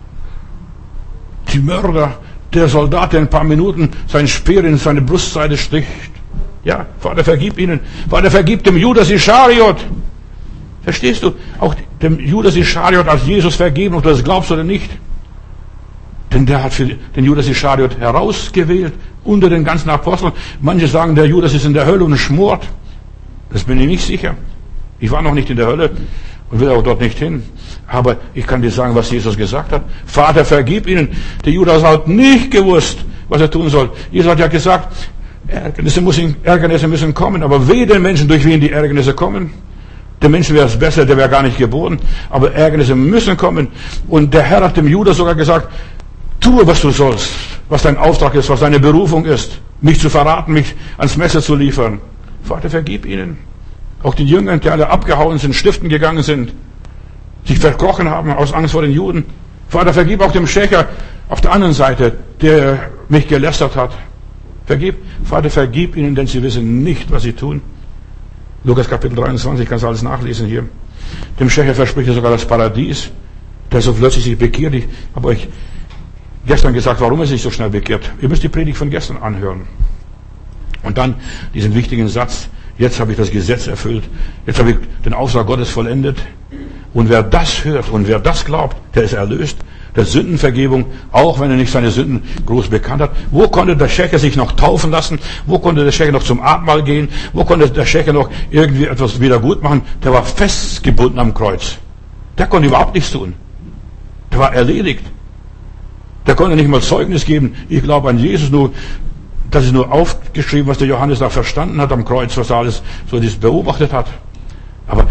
[SPEAKER 1] Die Mörder, der Soldat, der in ein paar Minuten seinen Speer in seine Brustseite sticht. Ja, Vater, vergib ihnen. Vater, vergib dem Judas Ischariot. Verstehst du? Auch dem Judas Ischariot als Jesus vergeben, ob du das glaubst oder nicht. Denn der hat für den Judas Ischariot herausgewählt, unter den ganzen Aposteln. Manche sagen, der Judas ist in der Hölle und schmort. Das bin ich nicht sicher. Ich war noch nicht in der Hölle und will auch dort nicht hin. Aber ich kann dir sagen, was Jesus gesagt hat. Vater, vergib ihnen. Der Judas hat nicht gewusst, was er tun soll. Jesus hat ja gesagt, Ärgernisse müssen, Ärgernisse müssen kommen, aber wehe den Menschen, durch wen die Ärgernisse kommen. Dem Menschen wäre es besser, der wäre gar nicht geboren. Aber Ärgernisse müssen kommen. Und der Herr hat dem Judas sogar gesagt, tue, was du sollst, was dein Auftrag ist, was deine Berufung ist, mich zu verraten, mich ans Messer zu liefern. Vater, vergib ihnen. Auch den Jüngern, die alle abgehauen sind, stiften gegangen sind, sich verkrochen haben aus Angst vor den Juden. Vater, vergib auch dem Schächer auf der anderen Seite, der mich gelästert hat. Vergib, Vater, vergib ihnen, denn sie wissen nicht, was sie tun. Lukas Kapitel dreiundzwanzig, kannst du alles nachlesen hier. Dem Schächer verspricht er sogar das Paradies, der so plötzlich sich bekehrt. Ich habe euch gestern gesagt, warum er sich so schnell bekehrt. Ihr müsst die Predigt von gestern anhören. Und dann diesen wichtigen Satz, jetzt habe ich das Gesetz erfüllt, jetzt habe ich den Auftrag Gottes vollendet. Und wer das hört und wer das glaubt, der ist erlöst. Der Sündenvergebung, auch wenn er nicht seine Sünden groß bekannt hat. Wo konnte der Schächer sich noch taufen lassen? Wo konnte der Schächer noch zum Abendmahl gehen? Wo konnte der Schächer noch irgendwie etwas wieder gut machen? Der war festgebunden am Kreuz. Der konnte überhaupt nichts tun. Der war erledigt. Der konnte nicht mal Zeugnis geben. Ich glaube an Jesus nur, das ist nur aufgeschrieben, was der Johannes da verstanden hat am Kreuz, was er alles so das beobachtet hat. Aber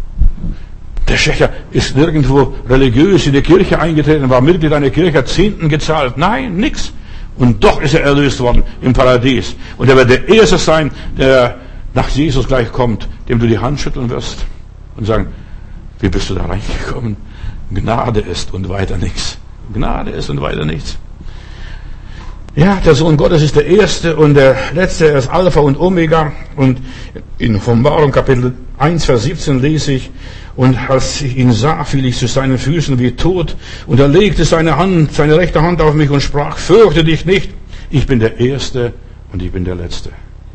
[SPEAKER 1] der Schächer ist nirgendwo religiös in die Kirche eingetreten, war Mitglied einer Kirche, hat Zehnten gezahlt. Nein, nix. Und doch ist er erlöst worden im Paradies. Und er wird der Erste sein, der nach Jesus gleich kommt, dem du die Hand schütteln wirst und sagen, wie bist du da reingekommen? Gnade ist und weiter nichts. Gnade ist und weiter nichts. Ja, der Sohn Gottes ist der Erste und der Letzte, er ist Alpha und Omega. Und in Offenbarung Kapitel eins, Vers siebzehn lese ich, und als ich ihn sah, fiel ich zu seinen Füßen wie tot, und er legte seine Hand, seine rechte Hand auf mich und sprach, fürchte dich nicht, ich bin der Erste und ich bin der Letzte.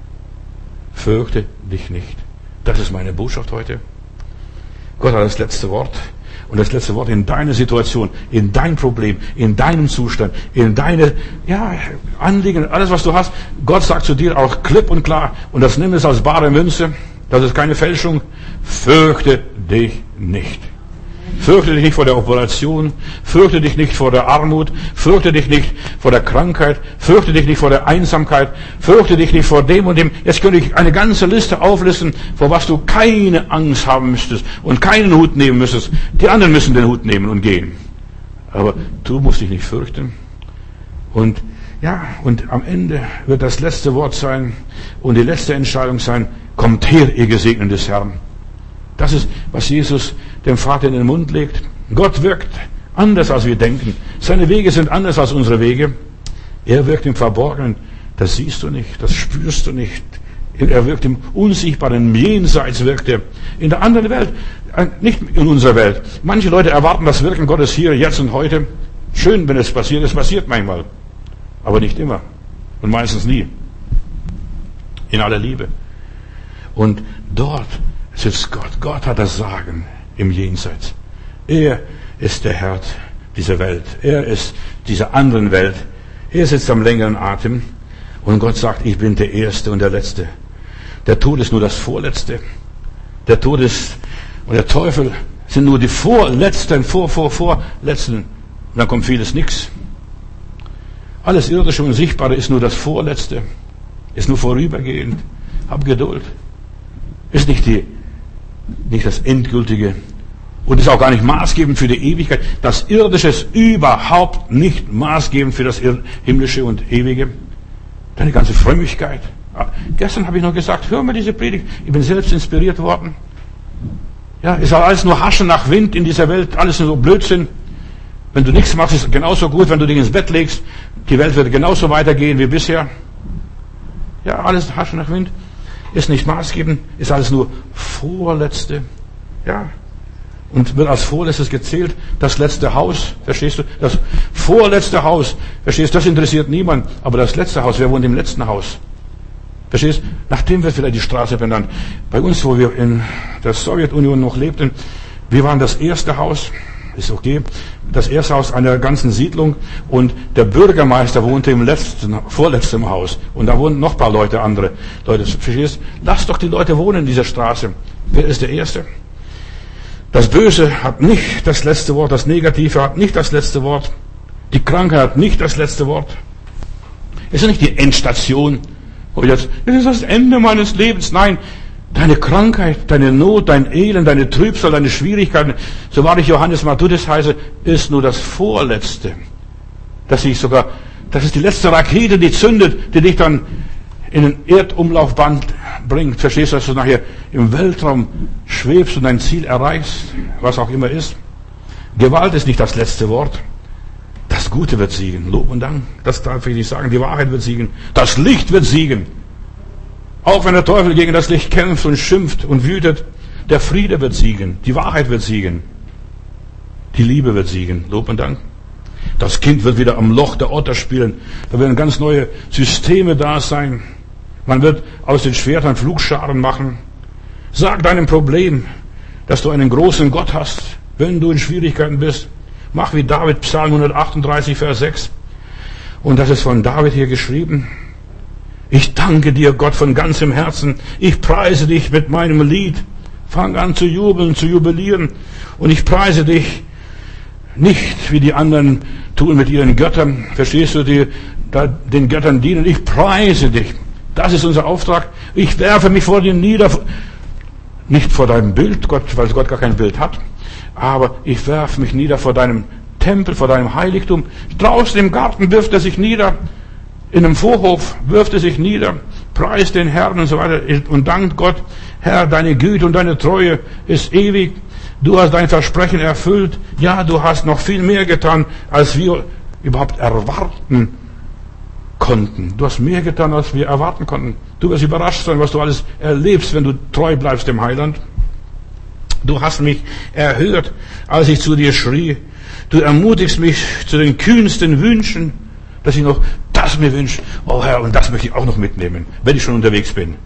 [SPEAKER 1] Fürchte dich nicht. Das ist meine Botschaft heute. Gott hat das letzte Wort. Und das letzte Wort in deiner Situation, in dein Problem, in deinem Zustand, in deine ja, Anliegen, alles was du hast. Gott sagt zu dir auch klipp und klar, und das nimm es als bare Münze, das ist keine Fälschung, fürchte dich nicht. Fürchte dich nicht vor der Operation, fürchte dich nicht vor der Armut, fürchte dich nicht vor der Krankheit, fürchte dich nicht vor der Einsamkeit, fürchte dich nicht vor dem und dem. Jetzt könnte ich eine ganze Liste auflisten, vor was du keine Angst haben müsstest und keinen Hut nehmen müsstest. Die anderen müssen den Hut nehmen und gehen. Aber du musst dich nicht fürchten. Und ja, und am Ende wird das letzte Wort sein und die letzte Entscheidung sein, kommt her, ihr Gesegneten des Herrn. Das ist, was Jesus dem Vater in den Mund legt. Gott wirkt anders, als wir denken. Seine Wege sind anders als unsere Wege. Er wirkt im Verborgenen. Das siehst du nicht, das spürst du nicht. Er wirkt im Unsichtbaren, im Jenseits wirkt er. In der anderen Welt, nicht in unserer Welt. Manche Leute erwarten das Wirken Gottes hier, jetzt und heute. Schön, wenn es passiert. Es passiert manchmal. Aber nicht immer. Und meistens nie. In aller Liebe. Und dort sitzt Gott. Gott hat das Sagen im Jenseits. Er ist der Herr dieser Welt. Er ist dieser anderen Welt. Er sitzt am längeren Atem. Und Gott sagt, ich bin der Erste und der Letzte. Der Tod ist nur das Vorletzte. Der Tod ist und der Teufel sind nur die Vorletzten, vor, vor, Vorletzten. Und dann kommt vieles nix. Alles Irdische und Sichtbare ist nur das Vorletzte. Ist nur vorübergehend. Hab Geduld. Ist nicht die nicht das Endgültige und ist auch gar nicht maßgebend für die Ewigkeit. Das Irdische ist überhaupt nicht maßgebend für das Himmlische und Ewige. Deine ganze Frömmigkeit. Gestern habe ich noch gesagt, hör mal diese Predigt, ich bin selbst inspiriert worden. Ja, ist alles nur Haschen nach Wind in dieser Welt, alles nur so Blödsinn. Wenn du nichts machst, ist es genauso gut, wenn du dich ins Bett legst. Die Welt wird genauso weitergehen wie bisher. Ja, alles Haschen nach Wind. Ist nicht maßgebend, ist alles nur Vorletzte. Ja. Und wird als Vorletztes gezählt. Das letzte Haus, verstehst du? Das vorletzte Haus, verstehst du? Das interessiert niemand. Aber das letzte Haus, wer wohnt im letzten Haus? Verstehst du? Nach dem wird vielleicht die Straße benannt. Bei uns, wo wir in der Sowjetunion noch lebten, wir waren das erste Haus. Ist okay. Das erste Haus einer ganzen Siedlung und der Bürgermeister wohnte im letzten, vorletzten Haus und da wohnen noch ein paar Leute, andere Leute. Verstehst? Lass doch die Leute wohnen in dieser Straße. Wer ist der Erste? Das Böse hat nicht das letzte Wort, das Negative hat nicht das letzte Wort, die Krankheit hat nicht das letzte Wort. Es ist nicht die Endstation, wo jetzt, das ist das Ende meines Lebens. Nein, Deine Krankheit, deine Not, dein Elend, deine Trübsal, deine Schwierigkeiten, so wahr ich Johannes Matthäus heiße, ist nur das Vorletzte. Dass ich sogar, das ist die letzte Rakete, die zündet, die dich dann in den Erdumlaufbahn bringt. Verstehst du, dass du nachher im Weltraum schwebst und dein Ziel erreichst, was auch immer ist? Gewalt ist nicht das letzte Wort. Das Gute wird siegen. Lob und Dank. Das darf ich nicht sagen. Die Wahrheit wird siegen. Das Licht wird siegen. Auch wenn der Teufel gegen das Licht kämpft und schimpft und wütet, der Friede wird siegen. Die Wahrheit wird siegen. Die Liebe wird siegen. Lob und Dank. Das Kind wird wieder am Loch der Otter spielen. Da werden ganz neue Systeme da sein. Man wird aus den Schwertern Flugscharen machen. Sag deinem Problem, dass du einen großen Gott hast, wenn du in Schwierigkeiten bist. Mach wie David, Psalm hundertachtunddreißig, Vers sechs. Und das ist von David hier geschrieben. Ich danke dir, Gott, von ganzem Herzen. Ich preise dich mit meinem Lied. Fang an zu jubeln, zu jubilieren. Und ich preise dich nicht, wie die anderen tun mit ihren Göttern. Verstehst du, die da den Göttern dienen? Ich preise dich. Das ist unser Auftrag. Ich werfe mich vor dir nieder. Nicht vor deinem Bild, Gott, weil Gott gar kein Bild hat. Aber ich werfe mich nieder vor deinem Tempel, vor deinem Heiligtum. Draußen im Garten wirft er sich nieder. In einem Vorhof wirft er sich nieder. Preist den Herrn und so weiter. Und dankt Gott. Herr, deine Güte und deine Treue ist ewig. Du hast dein Versprechen erfüllt. Ja, du hast noch viel mehr getan, als wir überhaupt erwarten konnten. Du hast mehr getan, als wir erwarten konnten. Du wirst überrascht sein, was du alles erlebst, wenn du treu bleibst dem Heiland. Du hast mich erhört, als ich zu dir schrie. Du ermutigst mich zu den kühnsten Wünschen, dass ich noch das mir wünsche. Oh Herr, und das möchte ich auch noch mitnehmen, wenn ich schon unterwegs bin.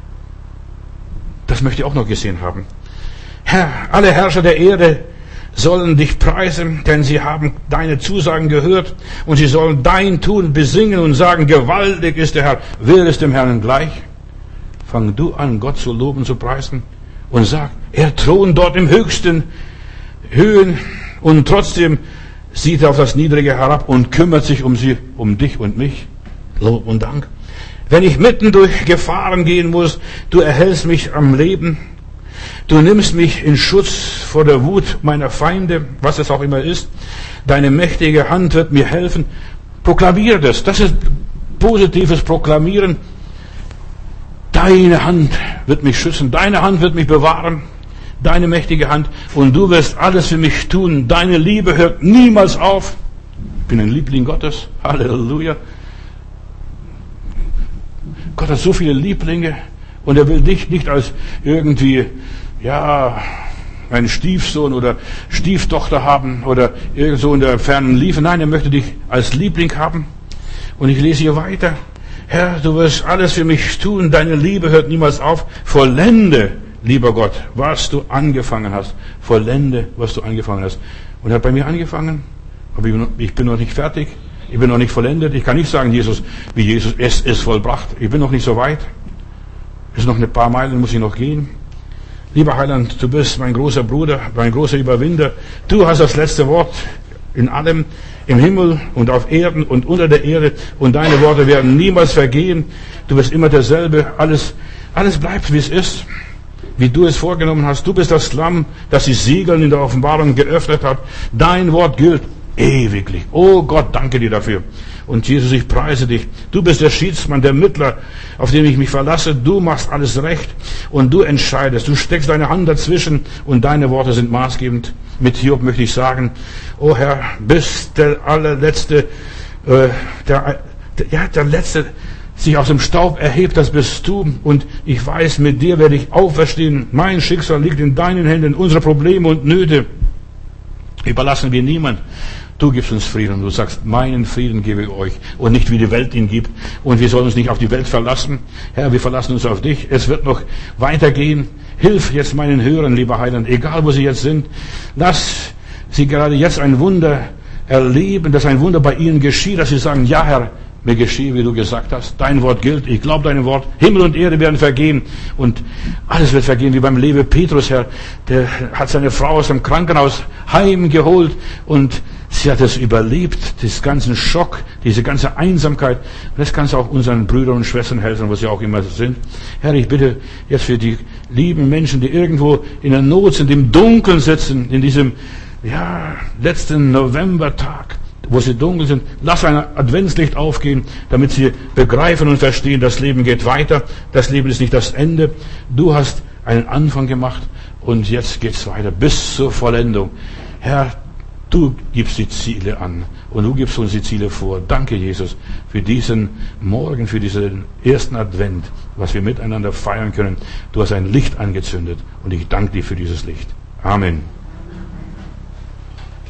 [SPEAKER 1] Das möchte ich auch noch gesehen haben. Herr, alle Herrscher der Erde sollen dich preisen, denn sie haben deine Zusagen gehört und sie sollen dein Tun besingen und sagen, gewaltig ist der Herr. Wer ist dem Herrn gleich? Fang du an, Gott zu loben, zu preisen und sag, er thront dort im höchsten Höhen und trotzdem sieht er auf das Niedrige herab und kümmert sich um sie, um dich und mich. Lob und Dank. Wenn ich mitten durch Gefahren gehen muss, du erhältst mich am Leben. Du nimmst mich in Schutz vor der Wut meiner Feinde, was es auch immer ist. Deine mächtige Hand wird mir helfen. Proklamiere das. Das ist positives Proklamieren. Deine Hand wird mich schützen. Deine Hand wird mich bewahren. Deine mächtige Hand. Und du wirst alles für mich tun. Deine Liebe hört niemals auf. Ich bin ein Liebling Gottes. Halleluja. Gott hat so viele Lieblinge. Und er will dich nicht als irgendwie, ja, einen Stiefsohn oder Stieftochter haben oder irgend so in der fernen Liebe. Nein, er möchte dich als Liebling haben. Und ich lese hier weiter. Herr, du wirst alles für mich tun. Deine Liebe hört niemals auf. Vollende, lieber Gott, was du angefangen hast. Vollende, was du angefangen hast. Und er hat bei mir angefangen. Aber ich bin noch nicht fertig. Ich bin noch nicht vollendet. Ich kann nicht sagen, Jesus, wie Jesus, es ist vollbracht. Ich bin noch nicht so weit. Es ist noch ein paar Meilen, muss ich noch gehen. Lieber Heiland, du bist mein großer Bruder, mein großer Überwinder. Du hast das letzte Wort in allem, im Himmel und auf Erden und unter der Erde. Und deine Worte werden niemals vergehen. Du bist immer derselbe. Alles, alles bleibt, wie es ist, wie du es vorgenommen hast. Du bist das Lamm, das die Siegel in der Offenbarung geöffnet hat. Dein Wort gilt ewiglich. Oh Gott, danke dir dafür. Und Jesus, ich preise dich. Du bist der Schiedsmann, der Mittler, auf den ich mich verlasse. Du machst alles recht und du entscheidest. Du steckst deine Hand dazwischen und deine Worte sind maßgebend. Mit Hiob möchte ich sagen, oh Herr, bis der allerletzte, äh, der, der, ja, der Letzte sich aus dem Staub erhebt, das bist du. Und ich weiß, mit dir werde ich auferstehen. Mein Schicksal liegt in deinen Händen. Unsere Probleme und Nöte überlassen wir niemand. Du gibst uns Frieden. Du sagst, meinen Frieden gebe ich euch und nicht wie die Welt ihn gibt. Und wir sollen uns nicht auf die Welt verlassen. Herr, wir verlassen uns auf dich. Es wird noch weitergehen. Hilf jetzt meinen Hörern, lieber Heiland, egal wo sie jetzt sind. Lass sie gerade jetzt ein Wunder erleben, dass ein Wunder bei ihnen geschieht, dass sie sagen, ja Herr, mir geschehe, wie du gesagt hast. Dein Wort gilt. Ich glaube deinem Wort. Himmel und Erde werden vergehen. Und alles wird vergehen, wie beim Lewe Petrus, Herr. Der hat seine Frau aus dem Krankenhaus heimgeholt und Sie hat es überlebt, diesen ganzen Schock, diese ganze Einsamkeit. Und das kannst du auch unseren Brüdern und Schwestern helfen, wo sie auch immer sind. Herr, ich bitte jetzt für die lieben Menschen, die irgendwo in der Not sind, im Dunkeln sitzen, in diesem, ja, letzten Novembertag, wo sie dunkel sind. Lass ein Adventslicht aufgehen, damit sie begreifen und verstehen, das Leben geht weiter. Das Leben ist nicht das Ende. Du hast einen Anfang gemacht und jetzt geht's weiter bis zur Vollendung. Herr, du gibst die Ziele an und du gibst uns die Ziele vor. Danke, Jesus, für diesen Morgen, für diesen ersten Advent, was wir miteinander feiern können. Du hast ein Licht angezündet und ich danke dir für dieses Licht. Amen.